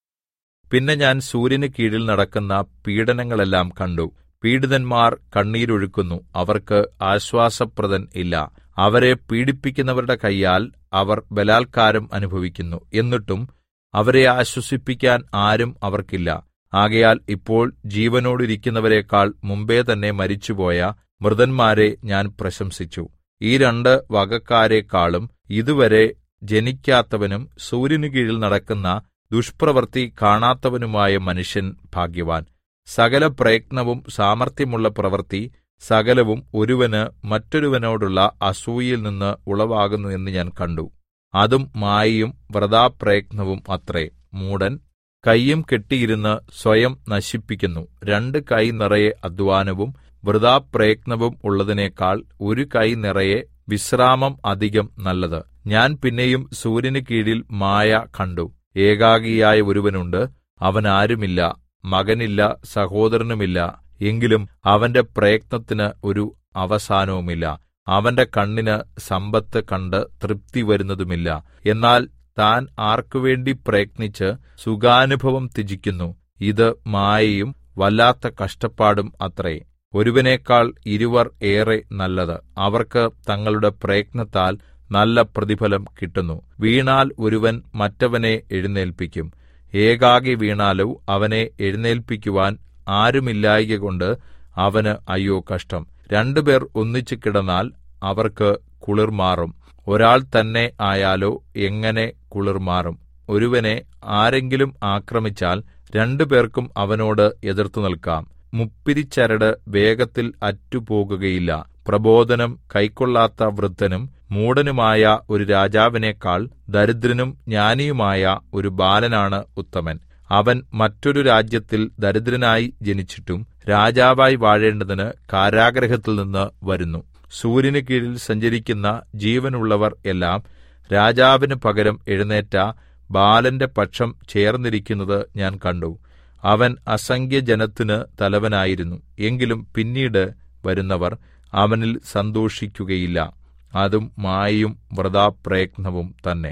[SPEAKER 1] പിന്നെ ഞാൻ സൂര്യന് കീഴിൽ നടക്കുന്ന പീഡനങ്ങളെല്ലാം കണ്ടു. പീഡിതന്മാർ കണ്ണീരൊഴുക്കുന്നു, അവർക്ക് ആശ്വാസപ്രദൻ ഇല്ല. അവരെ പീഡിപ്പിക്കുന്നവരുടെ കയ്യാൽ അവർ ബലാൽക്കാരം അനുഭവിക്കുന്നു. എന്നിട്ടും അവരെ ആശ്വസിപ്പിക്കാൻ ആരും അവർക്കില്ല. ആകയാൽ ഇപ്പോൾ ജീവനോടിരിക്കുന്നവരെക്കാൾ മുമ്പേ തന്നെ മരിച്ചുപോയ മൃതന്മാരെ ഞാൻ പ്രശംസിച്ചു. ഈ രണ്ട് വകക്കാരെക്കാളും ഇതുവരെ ജനിക്കാത്തവനും സൂര്യനു കീഴിൽ നടക്കുന്ന ദുഷ്പ്രവൃത്തി കാണാത്തവനുമായ മനുഷ്യൻ ഭാഗ്യവാൻ. സകല പ്രയത്നവും സാമർത്ഥ്യമുള്ള പ്രവൃത്തി സകലവും ഒരുവന് മറ്റൊരുവനോടുള്ള അസൂയയിൽ നിന്ന് ഉളവാകുന്നു എന്ന് ഞാൻ കണ്ടു. അതും മായയും വൃഥാപ്രയത്നവും അത്രേ. മൂഢൻ കയ്യും കെട്ടിയിരുന്ന് സ്വയം നശിപ്പിക്കുന്നു. രണ്ട് കൈ നിറയെ അധ്വാനവും വൃഥാപ്രയത്നവും ഉള്ളതിനേക്കാൾ ഒരു കൈ നിറയെ വിശ്രാമം അധികം നല്ലത്. ഞാൻ പിന്നെയും സൂര്യന് കീഴിൽ മായ കണ്ടു. ഏകാകിയായ ഒരുവനുണ്ട്, അവനാരുമില്ല, മകനില്ല, സഹോദരനുമില്ല. എങ്കിലും അവന്റെ പ്രയത്നത്തിന് ഒരു അവസാനവുമില്ല. അവന്റെ കണ്ണിന് സമ്പത്ത് കണ്ട് തൃപ്തി വരുന്നതുമില്ല. എന്നാൽ താൻ ആർക്കുവേണ്ടി പ്രയത്നിച്ച് സുഖാനുഭവം ത്യജിക്കുന്നു. ഇത് മായയും വല്ലാത്ത കഷ്ടപ്പാടും അത്രേ. ഒരുവനേക്കാൾ ഇരുവർ ഏറെ നല്ലത്. അവർക്ക് തങ്ങളുടെ പ്രയത്നത്താൽ നല്ല പ്രതിഫലം കിട്ടുന്നു. വീണാൽ ഒരുവൻ മറ്റവനെ എഴുന്നേൽപ്പിക്കും. ഏകാകി വീണാലോ അവനെ എഴുന്നേൽപ്പിക്കുവാൻ ആരുമില്ലായ്കകൊണ്ട് അവന് അയ്യോ കഷ്ടം. രണ്ടുപേർ ഒന്നിച്ചു കിടന്നാൽ അവർക്ക് കുളിർ മാറും. ഒരാൾ തന്നെ ആയാലോ എങ്ങനെ കുളിർ മാറും? ഒരുവനെ ആരെങ്കിലും ആക്രമിച്ചാൽ രണ്ടുപേർക്കും അവനോട് എതിർത്തു നിൽക്കാം. മുപ്പിരിച്ചരട് വേഗത്തിൽ അറ്റുപോകുകയില്ല. പ്രബോധനം കൈക്കൊള്ളാത്ത വൃദ്ധനും മൂഢനുമായ ഒരു രാജാവിനേക്കാൾ ദരിദ്രനും ജ്ഞാനിയുമായ ഒരു ബാലനാണ് ഉത്തമൻ. അവൻ മറ്റൊരു രാജ്യത്തിൽ ദരിദ്രനായി ജനിച്ചിട്ടും രാജാവായി വാഴേണ്ടതിന് കാരാഗൃഹത്തിൽ നിന്ന് വരുന്നു. സൂര്യന് കീഴിൽ സഞ്ചരിക്കുന്ന ജീവനുള്ളവർ എല്ലാം രാജാവിന് പകരം എഴുന്നേറ്റ ബാലന്റെ പക്ഷം ചേർന്നിരിക്കുന്നത് ഞാൻ കണ്ടു. അവൻ അസംഖ്യജനത്തിന് തലവനായിരുന്നു. എങ്കിലും പിന്നീട് വരുന്നവർ അവനിൽ സന്തോഷിക്കുകയില്ല. അതും മായയും വൃഥാപ്രയത്നവും തന്നെ.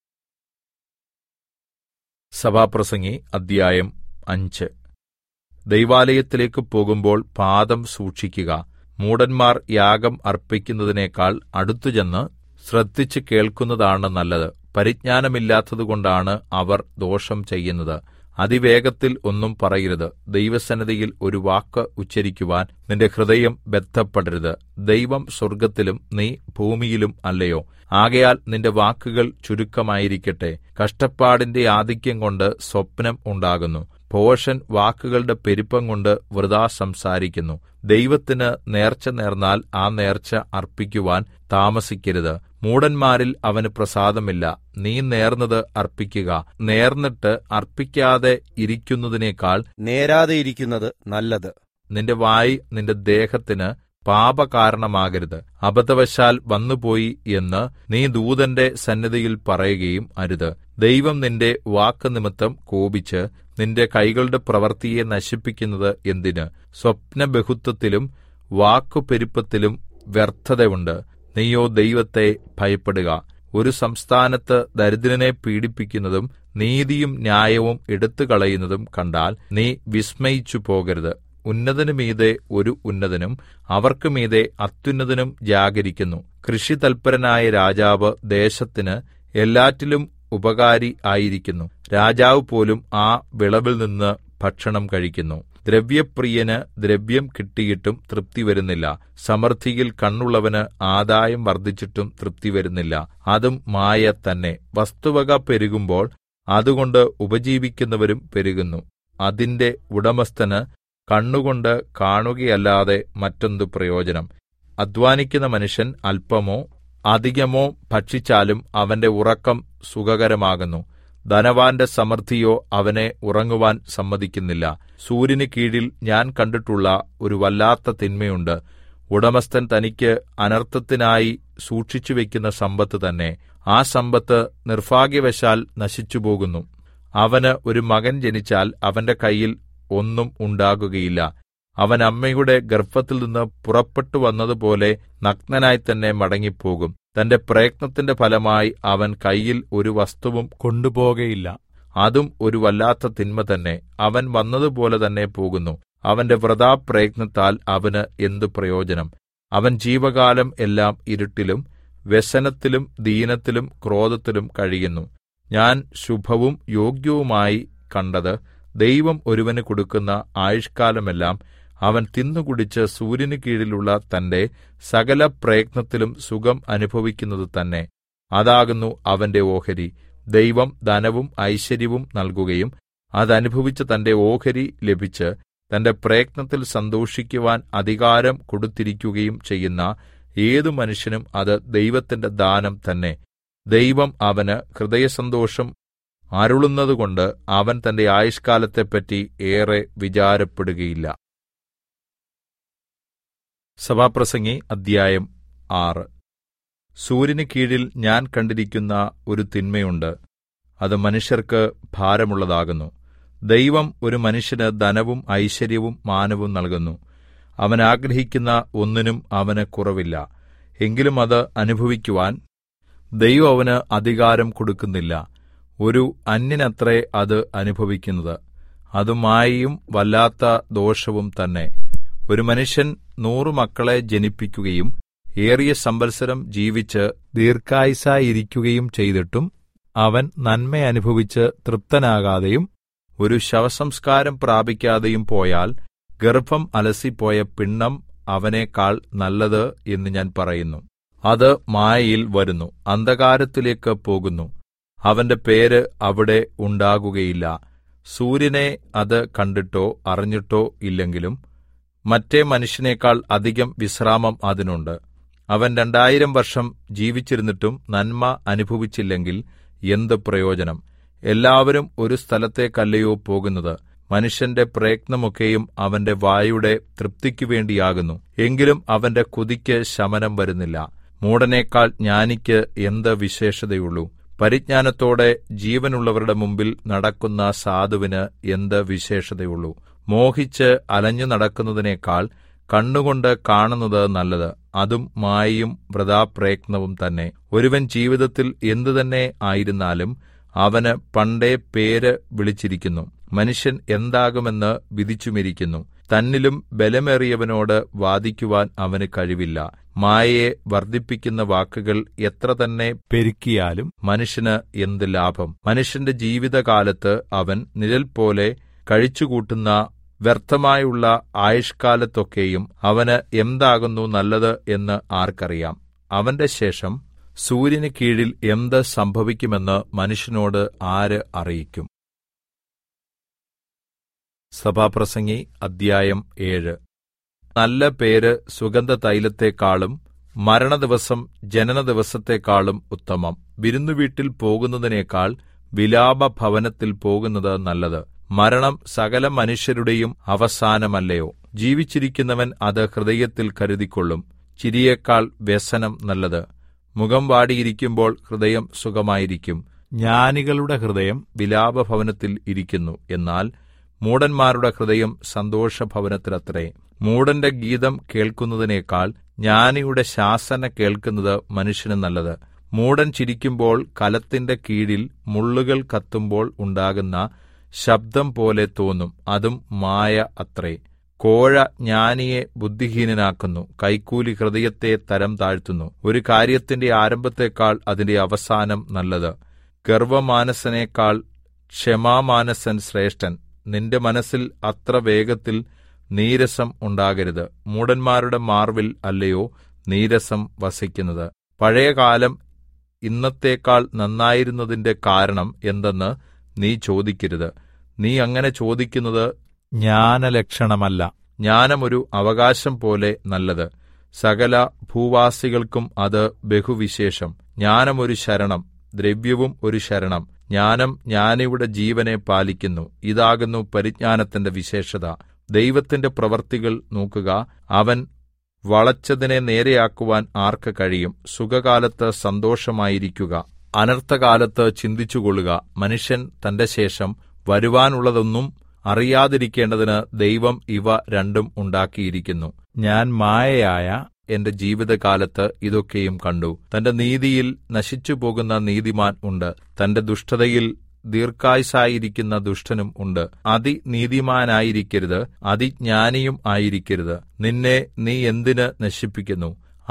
[SPEAKER 1] സഭാപ്രസംഗി അദ്ധ്യായം 5. ദൈവാലയത്തിലേക്ക് പോകുമ്പോൾ പാദം സൂക്ഷിക്കുക. മൂഢന്മാർ യാഗം അർപ്പിക്കുന്നതിനേക്കാൾ അടുത്തുചെന്ന് ശ്രദ്ധിച്ച് കേൾക്കുന്നതാണ് നല്ലത്. പരിജ്ഞാനമില്ലാത്തതുകൊണ്ടാണ് അവർ ദോഷം ചെയ്യുന്നത്. അതിവേഗത്തിൽ ഒന്നും പറയരുത്. ദൈവസന്നിധിയിൽ ഒരു വാക്ക് ഉച്ചരിക്കുവാൻ നിന്റെ ഹൃദയം ബദ്ധപ്പെടരുത്. ദൈവം സ്വർഗ്ഗത്തിലും നീ ഭൂമിയിലും അല്ലയോ? ആകയാൽ നിന്റെ വാക്കുകൾ ചുരുക്കമായിരിക്കട്ടെ. കഷ്ടപ്പാടിന്റെ ആധിക്യം കൊണ്ട് സ്വപ്നം ഉണ്ടാകുന്നു. ഭോഷൻ വാക്കുകളുടെ പെരുപ്പംകൊണ്ട് വൃഥാ സംസാരിക്കുന്നു. ദൈവത്തിന് നേർച്ച നേർന്നാൽ ആ നേർച്ച അർപ്പിക്കുവാൻ താമസിക്കരുത്. മൂഢന്മാരിൽ അവന് പ്രസാദമില്ല. നീ നേർന്നത് അർപ്പിക്കുക. നേർന്നിട്ട് അർപ്പിക്കാതെ ഇരിക്കുന്നതിനേക്കാൾ
[SPEAKER 2] നേരാതെ ഇരിക്കുന്നത് നല്ലത്.
[SPEAKER 1] നിന്റെ വായ് നിന്റെ ദേഹത്തിന് പാപകാരണമാകരുത്. അബദ്ധവശാൽ വന്നുപോയി എന്ന് നീ ദൂതന്റെ സന്നിധിയിൽ പറയുകയും അരുത്. ദൈവം നിന്റെ വാക്ക് നിമിത്തം കോപിച്ച് നിന്റെ കൈകളുടെ പ്രവൃത്തിയെ നശിപ്പിക്കുന്നത് എന്തിന്? സ്വപ്നബഹുത്വത്തിലും വാക്കുപെരുപ്പത്തിലും വ്യർത്ഥതയുണ്ട്. നീയോ ദൈവത്തെ ഭയപ്പെടുക. ഒരു സംസ്ഥാനത്ത് ദരിദ്രനെ പീഡിപ്പിക്കുന്നതും നീതിയും ന്യായവും എടുത്തുകളയുന്നതും കണ്ടാൽ നീ വിസ്മയിച്ചു പോകരുത്. ഉന്നതനു മീതെ ഒരു ഉന്നതനും അവർക്ക് മീതെ അത്യുന്നതനും ജാഗരിക്കുന്നു. കൃഷിതൽപരനായ രാജാവ് ദേശത്തിന് എല്ലാറ്റിലും ഉപകാരി ആയിരിക്കുന്നു. രാജാവ് പോലും ആ വിളവിൽ നിന്ന് ഭക്ഷണം കഴിക്കുന്നു. ദ്രവ്യപ്രിയന് ദ്രവ്യം കിട്ടിയിട്ടും തൃപ്തി വരുന്നില്ല. സമൃദ്ധിയിൽ കണ്ണുള്ളവന് ആദായം വർദ്ധിച്ചിട്ടും തൃപ്തി വരുന്നില്ല. അതും മായ തന്നെ. വസ്തുവക പെരുകുമ്പോൾ അതുകൊണ്ട് ഉപജീവിക്കുന്നവരും പെരുകുന്നു. അതിന്റെ ഉടമസ്ഥന് കണ്ണുകൊണ്ട് കാണുകയല്ലാതെ മറ്റെന്തു പ്രയോജനം? അധ്വാനിക്കുന്ന മനുഷ്യൻ അല്പമോ അധികമോ ഭക്ഷിച്ചാലും അവന്റെ ഉറക്കം സുഖകരമാകുന്നു. ധനവാന്റെ സമൃദ്ധിയോ അവനെ ഉറങ്ങുവാൻ സമ്മതിക്കുന്നില്ല. സൂര്യന് കീഴിൽ ഞാൻ കണ്ടിട്ടുള്ള ഒരു വല്ലാത്ത തിന്മയുണ്ട്. ഉടമസ്ഥൻ തനിക്ക് അനർത്ഥത്തിനായി സൂക്ഷിച്ചുവെക്കുന്ന സമ്പത്ത് തന്നെ. ആ സമ്പത്ത് നിർഭാഗ്യവശാൽ നശിച്ചുപോകുന്നു. അവന് ഒരു മകൻ ജനിച്ചാൽ അവന്റെ കയ്യിൽ ഒന്നും ഉണ്ടാകുകയില്ല. അവൻ അമ്മയുടെ ഗർഭത്തിൽ നിന്ന് പുറപ്പെട്ടു വന്നതുപോലെ നഗ്നനായി തന്നെ മടങ്ങിപ്പോകും. തന്റെ പ്രയത്നത്തിന്റെ ഫലമായി അവൻ കയ്യിൽ ഒരു വസ്തുവും കൊണ്ടുപോകയില്ല. അതും ഒരു വല്ലാത്ത തിന്മ തന്നെ. അവൻ വന്നതുപോലെ തന്നെ പോകുന്നു. അവന്റെ വൃഥാ പ്രയത്നത്താൽ അവന് എന്തു പ്രയോജനം? അവൻ ജീവകാലം എല്ലാം ഇരുട്ടിലും വ്യസനത്തിലും ദീനത്തിലും ക്രോധത്തിലും കഴിയുന്നു. ഞാൻ ശുഭവും യോഗ്യവുമായി കണ്ടത് ദൈവം ഒരുവന് കൊടുക്കുന്ന ആയുഷ്കാലമെല്ലാം അവൻ തിന്നുകുടിച്ച് സൂര്യന് കീഴിലുള്ള തന്റെ സകല പ്രയത്നത്തിലും സുഖം അനുഭവിക്കുന്നത് തന്നെ. അതാകുന്നു അവന്റെ ഓഹരി. ദൈവം ധനവും ഐശ്വര്യവും നൽകുകയും അതനുഭവിച്ച് തന്റെ ഓഹരി ലഭിച്ച് തന്റെ പ്രയത്നത്തിൽ സന്തോഷിക്കുവാൻ അധികാരം കൊടുത്തിരിക്കുകയും ചെയ്യുന്ന ഏതു മനുഷ്യനും അത് ദൈവത്തിന്റെ ദാനം തന്നെ. ദൈവം അവന് ഹൃദയസന്തോഷം അരുളുന്നതുകൊണ്ട് അവൻ തന്റെ ആയുഷ്കാലത്തെപ്പറ്റി ഏറെ വിചാരപ്പെടുകയില്ല. സഭാപ്രസംഗി അധ്യായം 6. സൂര്യന് കീഴിൽ ഞാൻ കണ്ടിരിക്കുന്ന ഒരു തിന്മയുണ്ട്. അത് മനുഷ്യർക്ക് ഭാരമുള്ളതാകുന്നു. ദൈവം ഒരു മനുഷ്യന് ധനവും ഐശ്വര്യവും മാനവും നൽകുന്നു. അവൻ ആഗ്രഹിക്കുന്ന ഒന്നിനും അവന് കുറവില്ല. എങ്കിലും അത് അനുഭവിക്കുവാൻ ദൈവം അവന് അധികാരം കൊടുക്കുന്നില്ല. ഒരു അന്യനത്രേ അത് അനുഭവിക്കുന്നത്. അത് മായയും വല്ലാത്ത ദോഷവും തന്നെ. ഒരു മനുഷ്യൻ 100 മക്കളെ ജനിപ്പിക്കുകയും ഏറിയ സംവത്സരം ജീവിച്ച് ദീർഘായുസ്സായിരിക്കുകയും ചെയ്തിട്ടും അവൻ നന്മ അനുഭവിച്ച് തൃപ്തനാകാതെയും ഒരു ശവസംസ്കാരം പ്രാപിക്കാതെയും പോയാൽ ഗർഭം അലസിപ്പോയ പിണ്ഡം അവനേക്കാൾ നല്ലത് എന്ന് ഞാൻ പറയുന്നു. അത് മായയിൽ വരുന്നു, അന്ധകാരത്തിലേക്ക് പോകുന്നു. അവന്റെ പേര് അവിടെ ഉണ്ടാകുകയില്ല. സൂര്യനെ അത് കണ്ടിട്ടോ അറിഞ്ഞിട്ടോ ഇല്ലെങ്കിലും മറ്റേ മനുഷ്യനേക്കാൾ അധികം വിശ്രാമം അതിനുണ്ട്. അവൻ 2000 വർഷം ജീവിച്ചിരുന്നിട്ടും നന്മ അനുഭവിച്ചില്ലെങ്കിൽ എന്ത് പ്രയോജനം? എല്ലാവരും ഒരു സ്ഥലത്തേക്കല്ലയോ പോകുന്നത്? മനുഷ്യന്റെ പ്രയത്നമൊക്കെയും അവന്റെ വായുടെ തൃപ്തിക്കുവേണ്ടിയാകുന്നു. എങ്കിലും അവന്റെ കൊതിക്ക് ശമനം വരുന്നില്ല. മൂഢനേക്കാൾ ജ്ഞാനിക്ക് എന്ത് വിശേഷതയുള്ളൂ? പരിജ്ഞാനത്തോടെ ജീവനുള്ളവരുടെ മുമ്പിൽ നടക്കുന്ന സാധുവിന് എന്ത് വിശേഷതയുള്ളൂ? മോഹിച്ച് അലഞ്ഞു നടക്കുന്നതിനേക്കാൾ കണ്ണുകൊണ്ട് കാണുന്നത് നല്ലത്. അതും മായയും വൃഥാപ്രയത്നവും തന്നെ. ഒരുവൻ ജീവിതത്തിൽ എന്തുതന്നെ ആയിരുന്നാലും അവന് പണ്ടേ പേര് വിളിച്ചിരിക്കുന്നു. മനുഷ്യൻ എന്താകുമെന്ന് വിധിച്ചുമിരിക്കുന്നു. തന്നിലും ബലമേറിയവനോട് വാദിക്കുവാൻ അവന് കഴിവില്ല. മായയെ വർദ്ധിപ്പിക്കുന്ന വാക്കുകൾ എത്ര തന്നെ പെരുക്കിയാലും മനുഷ്യന് എന്ത് ലാഭം? മനുഷ്യന്റെ ജീവിതകാലത്ത് അവൻ നിഴൽ പോലെ കഴിച്ചുകൂട്ടുന്ന വ്യർത്ഥമായുള്ള ആയുഷ്കാലത്തൊക്കെയും അവന് എന്താകുന്നു നല്ലത് എന്ന് ആർക്കറിയാം? അവന്റെ ശേഷം സൂര്യന് കീഴിൽ എന്ത് സംഭവിക്കുമെന്ന് മനുഷ്യനോട് ആര് അറിയിക്കും? സഭാപ്രസംഗി അദ്ധ്യായം 7. നല്ല പേര് സുഗന്ധതൈലത്തെക്കാളും മരണദിവസം ജനനദിവസത്തെക്കാളും ഉത്തമം. വിരുന്നുവീട്ടിൽ പോകുന്നതിനേക്കാൾ വിലാപഭവനത്തിൽ പോകുന്നത് നല്ലത്. മരണം സകല മനുഷ്യരുടെയും അവസാനമല്ലയോ? ജീവിച്ചിരിക്കുന്നവൻ അത് ഹൃദയത്തിൽ കരുതിക്കൊള്ളും. ചിരിയേക്കാൾ വ്യസനം നല്ലത്. മുഖം വാടിയിരിക്കുമ്പോൾ ഹൃദയം സുഖമായിരിക്കും. ജ്ഞാനികളുടെ ഹൃദയം വിലാപഭവനത്തിൽ ഇരിക്കുന്നു, എന്നാൽ മൂഢന്മാരുടെ ഹൃദയം സന്തോഷഭവനത്തിലത്രേ. മൂഢന്റെ ഗീതം കേൾക്കുന്നതിനേക്കാൾ ജ്ഞാനിയുടെ ശാസന കേൾക്കുന്നത് മനുഷ്യന് നല്ലത്. മൂഢൻ ചിരിക്കുമ്പോൾ കലത്തിന്റെ കീഴിൽ മുള്ളുകൾ കത്തുമ്പോൾ ഉണ്ടാകുന്ന ശബ്ദം പോലെ തോന്നും, അതും മായ അത്രേ. കോഴ ജ്ഞാനിയെ ബുദ്ധിഹീനനാക്കുന്നു, കൈക്കൂലി ഹൃദയത്തെ തരം താഴ്ത്തുന്നു. ഒരു കാര്യത്തിന്റെ ആരംഭത്തേക്കാൾ അതിന്റെ അവസാനം നല്ലത്. ഗർവമാനസനേക്കാൾ ക്ഷമാമാനസൻ ശ്രേഷ്ഠൻ. നിന്റെ മനസ്സിൽ അത്ര വേഗത്തിൽ നീരസം ഉണ്ടാകരുത്. മൂഢന്മാരുടെ മാർവിൽ അല്ലയോ നീരസം വസിക്കുന്നത്. പഴയകാലം ഇന്നത്തേക്കാൾ നന്നായിരുന്നതിന്റെ കാരണം എന്തെന്ന് നീ ചോദിക്കരുത്. നീ അങ്ങനെ ചോദിക്കുന്നത് ജ്ഞാനലക്ഷണമല്ല. ജ്ഞാനം ഒരു അവകാശം പോലെ നല്ലത്. സകല ഭൂവാസികൾക്കും അത് ബഹുവിശേഷം. ജ്ഞാനം ഒരു ശരണം, ദ്രവ്യവും ഒരു ശരണം. ജ്ഞാനം ജ്ഞാനിയുടെ ജീവനെ പാലിക്കുന്നു. ഇതാകുന്നു പരിജ്ഞാനത്തിന്റെ വിശേഷത. ദൈവത്തിന്റെ പ്രവൃത്തികൾ നോക്കുക. അവൻ വളച്ചതിനെ നേരെയാക്കുവാൻ ആർക്ക് കഴിയും? സുഖകാലത്ത് സന്തോഷമായിരിക്കുക, അനർത്ഥകാലത്ത് ചിന്തിച്ചുകൊള്ളുക. മനുഷ്യൻ തന്റെ ശേഷം വരുവാനുള്ളതൊന്നും അറിയാതിരിക്കേണ്ടതിന് ദൈവം ഇവ രണ്ടും ഉണ്ടാക്കിയിരിക്കുന്നു. ഞാൻ മായയായ എന്റെ ജീവിതകാലത്ത് ഇതൊക്കെയും കണ്ടു. തന്റെ നീതിയിൽ നശിച്ചുപോകുന്ന നീതിമാൻ ഉണ്ട്, തന്റെ ദുഷ്ടതയിൽ ദീർഘായുസ്സായിരിക്കുന്ന ദുഷ്ടനും ഉണ്ട്. അതിനീതിമാനായിരിക്കരുത്, അതിജ്ഞാനിയും ആയിരിക്കരുത്. നിന്നെ നീ എന്തിന് നശിപ്പിക്കുന്നു?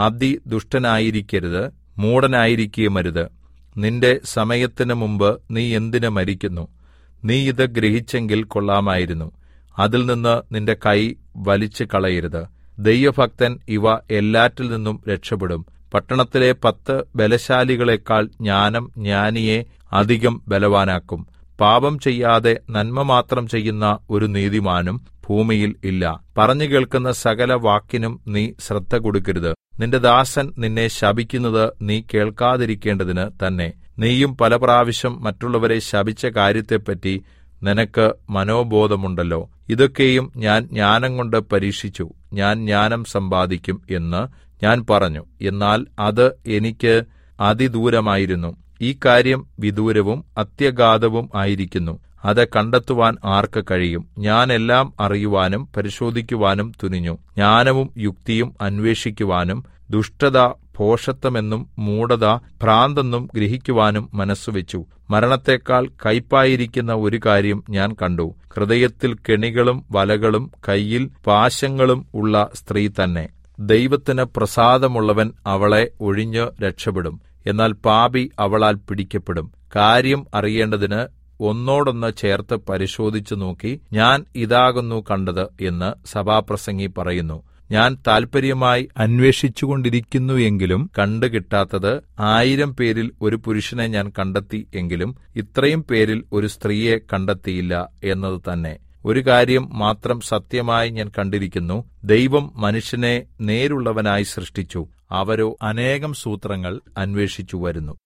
[SPEAKER 1] അതിദുഷ്ടനായിരിക്കരുത്, മൂഢനായിരിക്കുകയുമരുത്. നിന്റെ സമയത്തിന് മുമ്പ് നീ എന്തിന് മരിക്കുന്നു? നീ ഇത് ഗ്രഹിച്ചെങ്കിൽ കൊള്ളാമായിരുന്നു. അതിൽ നിന്ന് നിന്റെ കൈ വലിച്ചു കളയരുത്. ദൈവഭക്തൻ ഇവ എല്ലാറ്റിൽ നിന്നും രക്ഷപ്പെടും. പട്ടണത്തിലെ 10 ബലശാലികളെക്കാൾ ജ്ഞാനം ജ്ഞാനിയെ അധികം ബലവാനാക്കും. പാപം ചെയ്യാതെ നന്മ മാത്രം ചെയ്യുന്ന ഒരു നീതിമാനും ഭൂമിയിൽ ഇല്ല. പറഞ്ഞു കേൾക്കുന്ന സകല വാക്കിനും നീ ശ്രദ്ധ കൊടുക്കരുത്. നിന്റെ ദാസൻ നിന്നെ ശപിക്കുന്നത് നീ കേൾക്കാതിരിക്കേണ്ടതിന് തന്നെ. നീയും പല പ്രാവശ്യം മറ്റുള്ളവരെ ശപിച്ച കാര്യത്തെപ്പറ്റി നിനക്ക് മനോബോധമുണ്ടല്ലോ. ഇതൊക്കെയും ഞാൻ ജ്ഞാനം കൊണ്ട് പരീക്ഷിച്ചു, ഞാൻ ജ്ഞാനം സമ്പാദിക്കും എന്ന് ഞാൻ പറഞ്ഞു. എന്നാൽ അത് എനിക്ക് അതിദൂരമായിരുന്നു. ഈ കാര്യം വിദൂരവും അത്യഗാധവും ആയിരിക്കുന്നു. അത് കണ്ടെത്തുവാൻ ആർക്ക് കഴിയും? ഞാൻ എല്ലാം അറിയുവാനും പരിശോധിക്കുവാനും തുനിഞ്ഞു. ജ്ഞാനവും യുക്തിയും അന്വേഷിക്കുവാനും ദുഷ്ടത ഭോഷത്വമെന്നും മൂഢത ഭ്രാന്തെന്നും ഗ്രഹിക്കുവാനും മനസ്സുവെച്ചു. മരണത്തെക്കാൾ കയ്പായിരിക്കുന്ന ഒരു കാര്യം ഞാൻ കണ്ടു. ഹൃദയത്തിൽ കെണികളും വലകളും കയ്യിൽ പാശങ്ങളും ഉള്ള സ്ത്രീ തന്നെ. ദൈവത്തിന് പ്രസാദമുള്ളവൻ അവളെ ഒഴിഞ്ഞ് രക്ഷപ്പെടും, എന്നാൽ പാപി അവളാൽ പിടിക്കപ്പെടും. കാര്യം അറിയേണ്ടതിന് ഒന്നോടൊന്ന് ചേർത്ത് പരിശോധിച്ചു നോക്കി, ഞാൻ ഇതാകുന്നു കണ്ടത് എന്ന് സഭാപ്രസംഗി പറയുന്നു. ഞാൻ താല്പര്യമായി അന്വേഷിച്ചുകൊണ്ടിരിക്കുന്നു എങ്കിലും കണ്ടുകിട്ടാത്തത് 1000 പേരിൽ ഒരു പുരുഷനെ ഞാൻ കണ്ടെത്തി എങ്കിലും ഇത്രയും പേരിൽ ഒരു സ്ത്രീയെ കണ്ടെത്തിയില്ല എന്നത് തന്നെ. ഒരു കാര്യം മാത്രം സത്യമായി ഞാൻ കണ്ടിരിക്കുന്നു, ദൈവം മനുഷ്യനെ നേരുള്ളവനായി സൃഷ്ടിച്ചു, അവരോ അനേകം സൂത്രങ്ങൾ അന്വേഷിച്ചു വരുന്നു.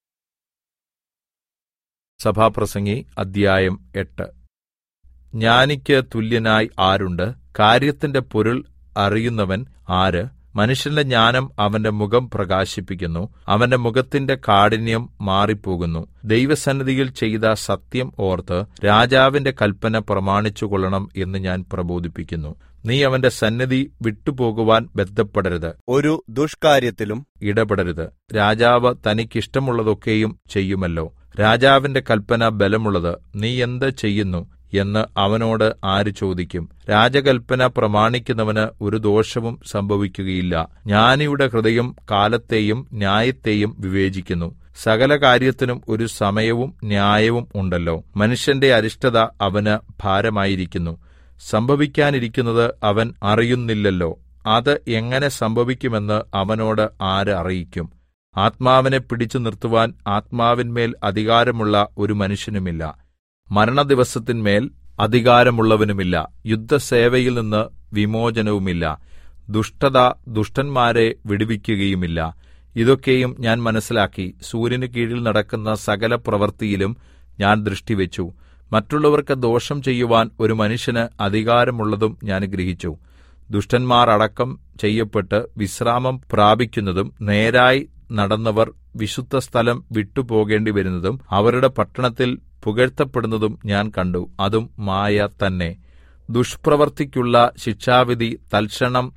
[SPEAKER 1] സഭാപ്രസംഗി അദ്ധ്യായം 8. ജ്ഞാനിക്ക് തുല്യനായി ആരുണ്ട്? കാര്യത്തിന്റെ പൊരുൾ അറിയുന്നവൻ ആര്? മനുഷ്യന്റെ ജ്ഞാനം അവന്റെ മുഖം പ്രകാശിപ്പിക്കുന്നു, അവന്റെ മുഖത്തിന്റെ കാഠിന്യം മാറിപ്പോകുന്നു. ദൈവസന്നിധിയിൽ ചെയ്ത സത്യം ഓർത്ത് രാജാവിന്റെ കൽപ്പന പ്രമാണിച്ചുകൊള്ളണം എന്ന് ഞാൻ പ്രബോധിപ്പിക്കുന്നു. നീ അവന്റെ സന്നിധി വിട്ടുപോകുവാൻ ബദ്ധപ്പെടരുത്,
[SPEAKER 2] ഒരു ദുഷ്കാര്യത്തിലും
[SPEAKER 1] ഇടപെടരുത്. രാജാവ് തനിക്കിഷ്ടമുള്ളതൊക്കെയും ചെയ്യുമല്ലോ. രാജാവിന്റെ കൽപ്പന ബലമുള്ളത്. നീ എന്ത് ചെയ്യുന്നു? എന്ന് അവനോട് ആര് ചോദിക്കും? രാജകല്പന പ്രമാണിക്കുന്നവന് ഒരു ദോഷവും സംഭവിക്കുകയില്ല. ജ്ഞാനിയുടെ ഹൃദയം കാലത്തെയും ന്യായത്തെയും വിവേചിക്കുന്നു. സകല കാര്യത്തിനും ഒരു സമയവും ന്യായവും ഉണ്ടല്ലോ. മനുഷ്യന്റെ അരിഷ്ടത അവന് ഭാരമായിരിക്കുന്നു. സംഭവിക്കാനിരിക്കുന്നത് അവൻ അറിയുന്നില്ലല്ലോ. അത് എങ്ങനെ സംഭവിക്കുമെന്ന് അവനോട് ആര് അറിയിക്കും? ആത്മാവിനെ പിടിച്ചു നിർത്തുവാൻ ആത്മാവിന്മേൽ അധികാരമുള്ള ഒരു മനുഷ്യനുമില്ല. മരണദിവസത്തിന്മേൽ അധികാരമുള്ളവനുമില്ല. യുദ്ധസേവയിൽ നിന്ന് വിമോചനവുമില്ല. ദുഷ്ടത ദുഷ്ടന്മാരെ വിടുവിക്കുകയുമില്ല. ഇതൊക്കെയും ഞാൻ മനസ്സിലാക്കി. സൂര്യന് കീഴിൽ നടക്കുന്ന സകല പ്രവൃത്തിയിലും ഞാൻ ദൃഷ്ടിവെച്ചു. മറ്റുള്ളവർക്ക് ദോഷം ചെയ്യുവാൻ ഒരു മനുഷ്യന് അധികാരമുള്ളതും ഞാൻ ഗ്രഹിച്ചു. ദുഷ്ടന്മാർ അടക്കം ചെയ്യപ്പെട്ട് വിശ്രാമം പ്രാപിക്കുന്നതും നേരായി നടന്നവർ വിശുദ്ധസ്ഥലം വിട്ടുപോകേണ്ടി വരുന്നതും അവരുടെ പട്ടണത്തിൽ പുകഴ്ത്തപ്പെടുന്നതും ഞാൻ കണ്ടു. അതും മായ തന്നെ. ദുഷ്പ്രവൃത്തിക്കുള്ള ശിക്ഷാവിധി തൽക്ഷണം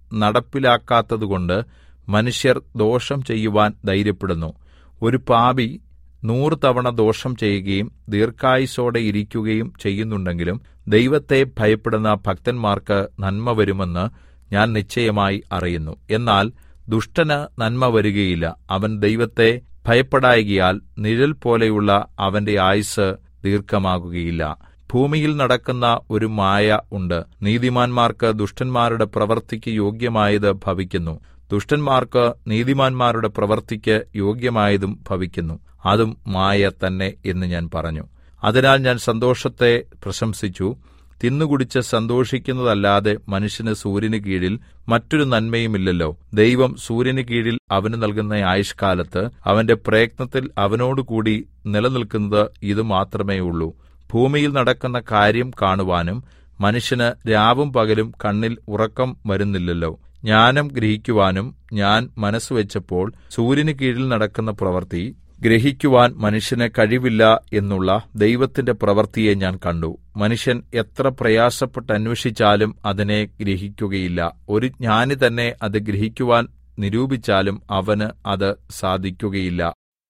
[SPEAKER 1] നടപ്പിലാക്കാത്തതുകൊണ്ട് മനുഷ്യർ ദോഷം ചെയ്യുവാൻ ധൈര്യപ്പെടുന്നു. ഒരു പാപി 100 തവണ ദോഷം ചെയ്യുകയും ദീർഘായുസ്സോടെ ഇരിക്കുകയും ചെയ്യുന്നുണ്ടെങ്കിലും ദൈവത്തെ ഭയപ്പെടുന്ന ഭക്തന്മാർക്ക് നന്മ വരുമെന്ന് ഞാൻ നിശ്ചയമായി അറിയുന്നു. എന്നാൽ ദുഷ്ടന് നന്മ വരികയില്ല. അവൻ ദൈവത്തെ ഭയപ്പെടായ്കയാൽ നിഴൽ പോലെയുള്ള അവന്റെ ആയുസ്സ് ദീർഘമാകുകയില്ല. ഭൂമിയിൽ നടക്കുന്ന ഒരു മായ ഉണ്ട്. നീതിമാന്മാർക്ക് ദുഷ്ടന്മാരുടെ പ്രവൃത്തിക്ക് യോഗ്യമായത് ഭവിക്കുന്നു. ദുഷ്ടന്മാർക്ക് നീതിമാന്മാരുടെ പ്രവൃത്തിക്ക് യോഗ്യമായതും ഭവിക്കുന്നു. അതും മായ തന്നെ എന്ന് ഞാൻ പറഞ്ഞു. അതിനാൽ ഞാൻ സന്തോഷത്തെ പ്രശംസിച്ചു. തിന്നുകുടിച്ച് സന്തോഷിക്കുന്നതല്ലാതെ മനുഷ്യന് സൂര്യന് കീഴിൽ മറ്റൊരു നന്മയുമില്ലല്ലോ. ദൈവം സൂര്യന് കീഴിൽ അവന് നൽകുന്ന ആയുഷ്കാലത്ത് അവന്റെ പ്രയത്നത്തിൽ അവനോടുകൂടി നിലനിൽക്കുന്നത് ഇത് മാത്രമേ ഉള്ളൂ. ഭൂമിയിൽ നടക്കുന്ന കാര്യം കാണുവാനും മനുഷ്യന് രാവും പകലും കണ്ണിൽ ഉറക്കം വരുന്നില്ലല്ലോ. ജ്ഞാനം ഗ്രഹിക്കുവാനും ഞാൻ മനസ്സുവെച്ചപ്പോൾ സൂര്യന് കീഴിൽ നടക്കുന്ന പ്രവൃത്തി ഗ്രഹിക്കുവാൻ മനുഷ്യന് കഴിവില്ല എന്നുള്ള ദൈവത്തിന്റെ പ്രവൃത്തിയെ ഞാൻ കണ്ടു. മനുഷ്യൻ എത്ര പ്രയാസപ്പെട്ട് അന്വേഷിച്ചാലും അതിനെ ഗ്രഹിക്കുകയില്ല. ഒരു ജ്ഞാനി തന്നെ അത് ഗ്രഹിക്കുവാൻ നിരൂപിച്ചാലും അവന് അത് സാധിക്കുകയില്ല.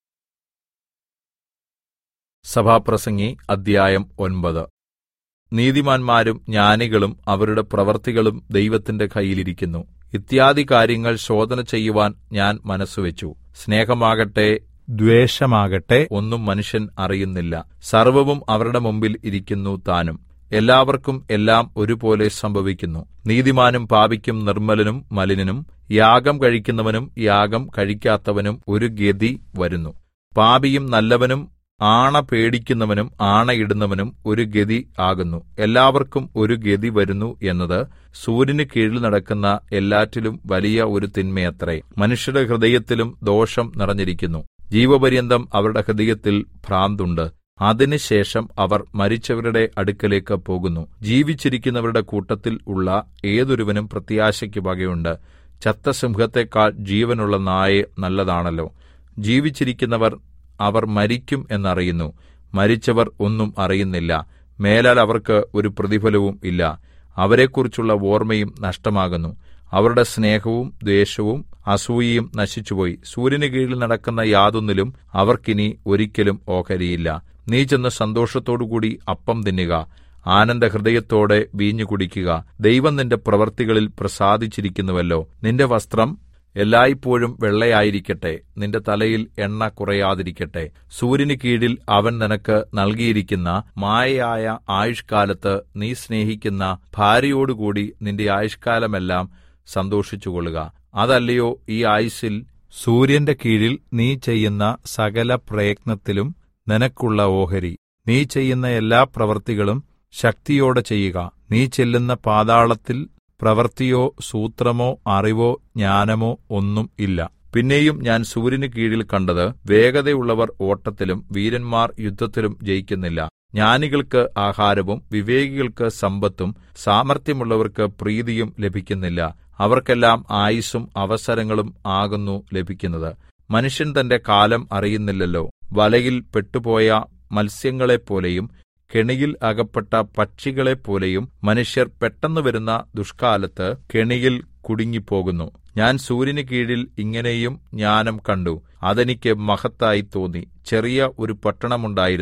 [SPEAKER 1] സഭാപ്രസംഗി അദ്ധ്യായം 9. നീതിമാന്മാരും ജ്ഞാനികളും അവരുടെ പ്രവൃത്തികളും ദൈവത്തിന്റെ കയ്യിലിരിക്കുന്നു. ഇത്യാദി കാര്യങ്ങൾ ശോധന ചെയ്യുവാൻ ഞാൻ മനസ്സുവെച്ചു. സ്നേഹമാകട്ടെ ദ്വേഷമാകട്ടെ ഒന്നും മനുഷ്യൻ അറിയുന്നില്ല. സർവ്വവും അവരുടെ മുമ്പിൽ ഇരിക്കുന്നു താനും. എല്ലാവർക്കും എല്ലാം ഒരുപോലെ സംഭവിക്കുന്നു. നീതിമാനും പാപിക്കും നിർമ്മലനും മലിനനും യാഗം കഴിക്കുന്നവനും യാഗം കഴിക്കാത്തവനും ഒരു ഗതി വരുന്നു. പാപിയും നല്ലവനും ആണ പേടിക്കുന്നവനും ആണയിടുന്നവനും ഒരു ഗതി ആകുന്നു. എല്ലാവർക്കും ഒരു ഗതി വരുന്നു എന്നത് സൂര്യന് കീഴിൽ നടക്കുന്ന എല്ലാറ്റിലും വലിയ ഒരു തിന്മയത്രേ. മനുഷ്യരുടെ ഹൃദയത്തിലും ദോഷം നിറഞ്ഞിരിക്കുന്നു. ജീവപര്യന്തം അവരുടെ ഹൃദയത്തിൽ ഭ്രാന്തുണ്ട്. അതിനുശേഷം അവർ മരിച്ചവരുടെ അടുക്കലേക്ക് പോകുന്നു. ജീവിച്ചിരിക്കുന്നവരുടെ കൂട്ടത്തിൽ ഉള്ള ഏതൊരുവനും പ്രത്യാശയ്ക്ക് വകയുണ്ട്. ചത്ത സിംഹത്തെക്കാൾ ജീവനുള്ള നായ നല്ലതാണല്ലോ. ജീവിച്ചിരിക്കുന്നവർ അവർ മരിക്കും എന്നറിയുന്നു. മരിച്ചവർ ഒന്നും അറിയുന്നില്ല. മേലാൽ അവർക്ക് ഒരു പ്രതിഫലവും ഇല്ല. അവരെക്കുറിച്ചുള്ള ഓർമ്മയും നഷ്ടമാകുന്നു. അവരുടെ സ്നേഹവും ദ്വേഷവും അസൂയയും നശിച്ചുപോയി. സൂര്യന് കീഴിൽ നടക്കുന്ന യാതൊന്നിലും അവർക്കിനി ഒരിക്കലും ഓഹരിയില്ല. നീ ചെന്ന് സന്തോഷത്തോടുകൂടി അപ്പം തിന്നുക, ആനന്ദഹൃദയത്തോടെ വീഞ്ഞു കുടിക്കുക. ദൈവം നിന്റെ പ്രവൃത്തികളിൽ പ്രസാദിച്ചിരിക്കുന്നുവല്ലോ. നിന്റെ വസ്ത്രം എല്ലായ്പോഴും വെള്ളയായിരിക്കട്ടെ, നിന്റെ തലയിൽ എണ്ണ കുറയാതിരിക്കട്ടെ. സൂര്യന് കീഴിൽ അവൻ നിനക്ക് നൽകിയിരിക്കുന്ന മായയായ ആയുഷ്കാലത്ത് നീ സ്നേഹിക്കുന്ന ഭാര്യയോടുകൂടി നിന്റെ ആയുഷ്കാലമെല്ലാം സന്തോഷിച്ചുകൊള്ളുക. അതല്ലയോ ഈ ആയുസ്സിൽ സൂര്യന്റെ കീഴിൽ നീ ചെയ്യുന്ന സകല പ്രയത്നത്തിലും നിനക്കുള്ള ഓഹരി. നീ ചെയ്യുന്ന എല്ലാ പ്രവൃത്തികളും ശക്തിയോടെ ചെയ്യുക. നീ ചെല്ലുന്ന പാതാളത്തിൽ പ്രവൃത്തിയോ സൂത്രമോ അറിവോ ജ്ഞാനമോ ഒന്നും ഇല്ല. പിന്നെയും ഞാൻ സൂര്യന് കീഴിൽ കണ്ടത്, വേഗതയുള്ളവർ ഓട്ടത്തിലും വീരന്മാർ യുദ്ധത്തിലും ജയിക്കുന്നില്ല. ജ്ഞാനികൾക്ക് ആഹാരവും വിവേകികൾക്ക് സമ്പത്തും സാമർത്ഥ്യമുള്ളവർക്ക് പ്രീതിയും ലഭിക്കുന്നില്ല. അവർക്കെല്ലാം ആയുസ്സും അവസരങ്ങളും ആകുന്നു ലഭിക്കുന്നത്. മനുഷ്യൻ തന്റെ കാലം അറിയുന്നില്ലല്ലോ. വലയിൽ പെട്ടുപോയ മത്സ്യങ്ങളെപ്പോലെയും കെണിയിൽ അകപ്പെട്ട പക്ഷികളെപ്പോലെയും മനുഷ്യർ പെട്ടെന്ന് വരുന്ന ദുഷ്കാലത്ത് കെണിയിൽ കുടുങ്ങിപ്പോകുന്നു. ഞാൻ സൂര്യന് കീഴിൽ ഇങ്ങനെയും ജ്ഞാനം കണ്ടു. അതെനിക്ക് മഹത്തായി തോന്നി. ചെറിയ ഒരു പട്ടണമുണ്ടായിരുന്നു.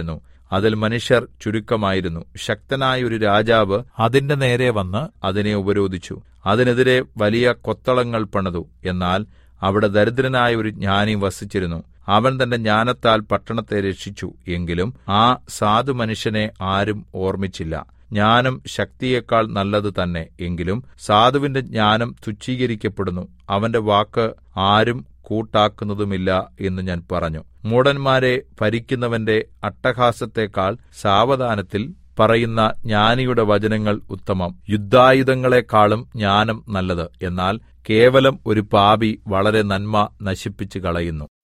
[SPEAKER 1] അതിൽ മനുഷ്യർ ചുരുക്കമായിരുന്നു. ശക്തനായ ഒരു രാജാവ് അതിന്റെ നേരെ വന്ന് അതിനെ ഉപരോധിച്ചു. അതിനെതിരെ വലിയ കൊത്തളങ്ങൾ പണിതു. എന്നാൽ അവിടെ ദരിദ്രനായ ഒരു ജ്ഞാനി വസിച്ചിരുന്നു. അവൻ തന്റെ ജ്ഞാനത്താൽ പട്ടണത്തെ രക്ഷിച്ചു. എങ്കിലും ആ സാധുമനുഷ്യനെ ആരും ഓർമ്മിച്ചില്ല. ജ്ഞാനം ശക്തിയേക്കാൾ നല്ലത് തന്നെ. എങ്കിലും സാധുവിന്റെ ജ്ഞാനം തുച്ഛീകരിക്കപ്പെടുന്നു. അവന്റെ വാക്ക് ആരും കൂട്ടാക്കുന്നതുമില്ല എന്ന് ഞാൻ പറഞ്ഞു. മൂഢന്മാരെ ഭരിക്കുന്നവന്റെ അട്ടഹാസത്തെക്കാൾ സാവധാനത്തിൽ പറയുന്ന ജ്ഞാനിയുടെ വചനങ്ങൾ ഉത്തമം. യുദ്ധായുധങ്ങളെക്കാളും ജ്ഞാനം നല്ലത്. എന്നാൽ കേവലം ഒരു പാപി വളരെ നന്മ നശിപ്പിച്ചു കളയുന്നു.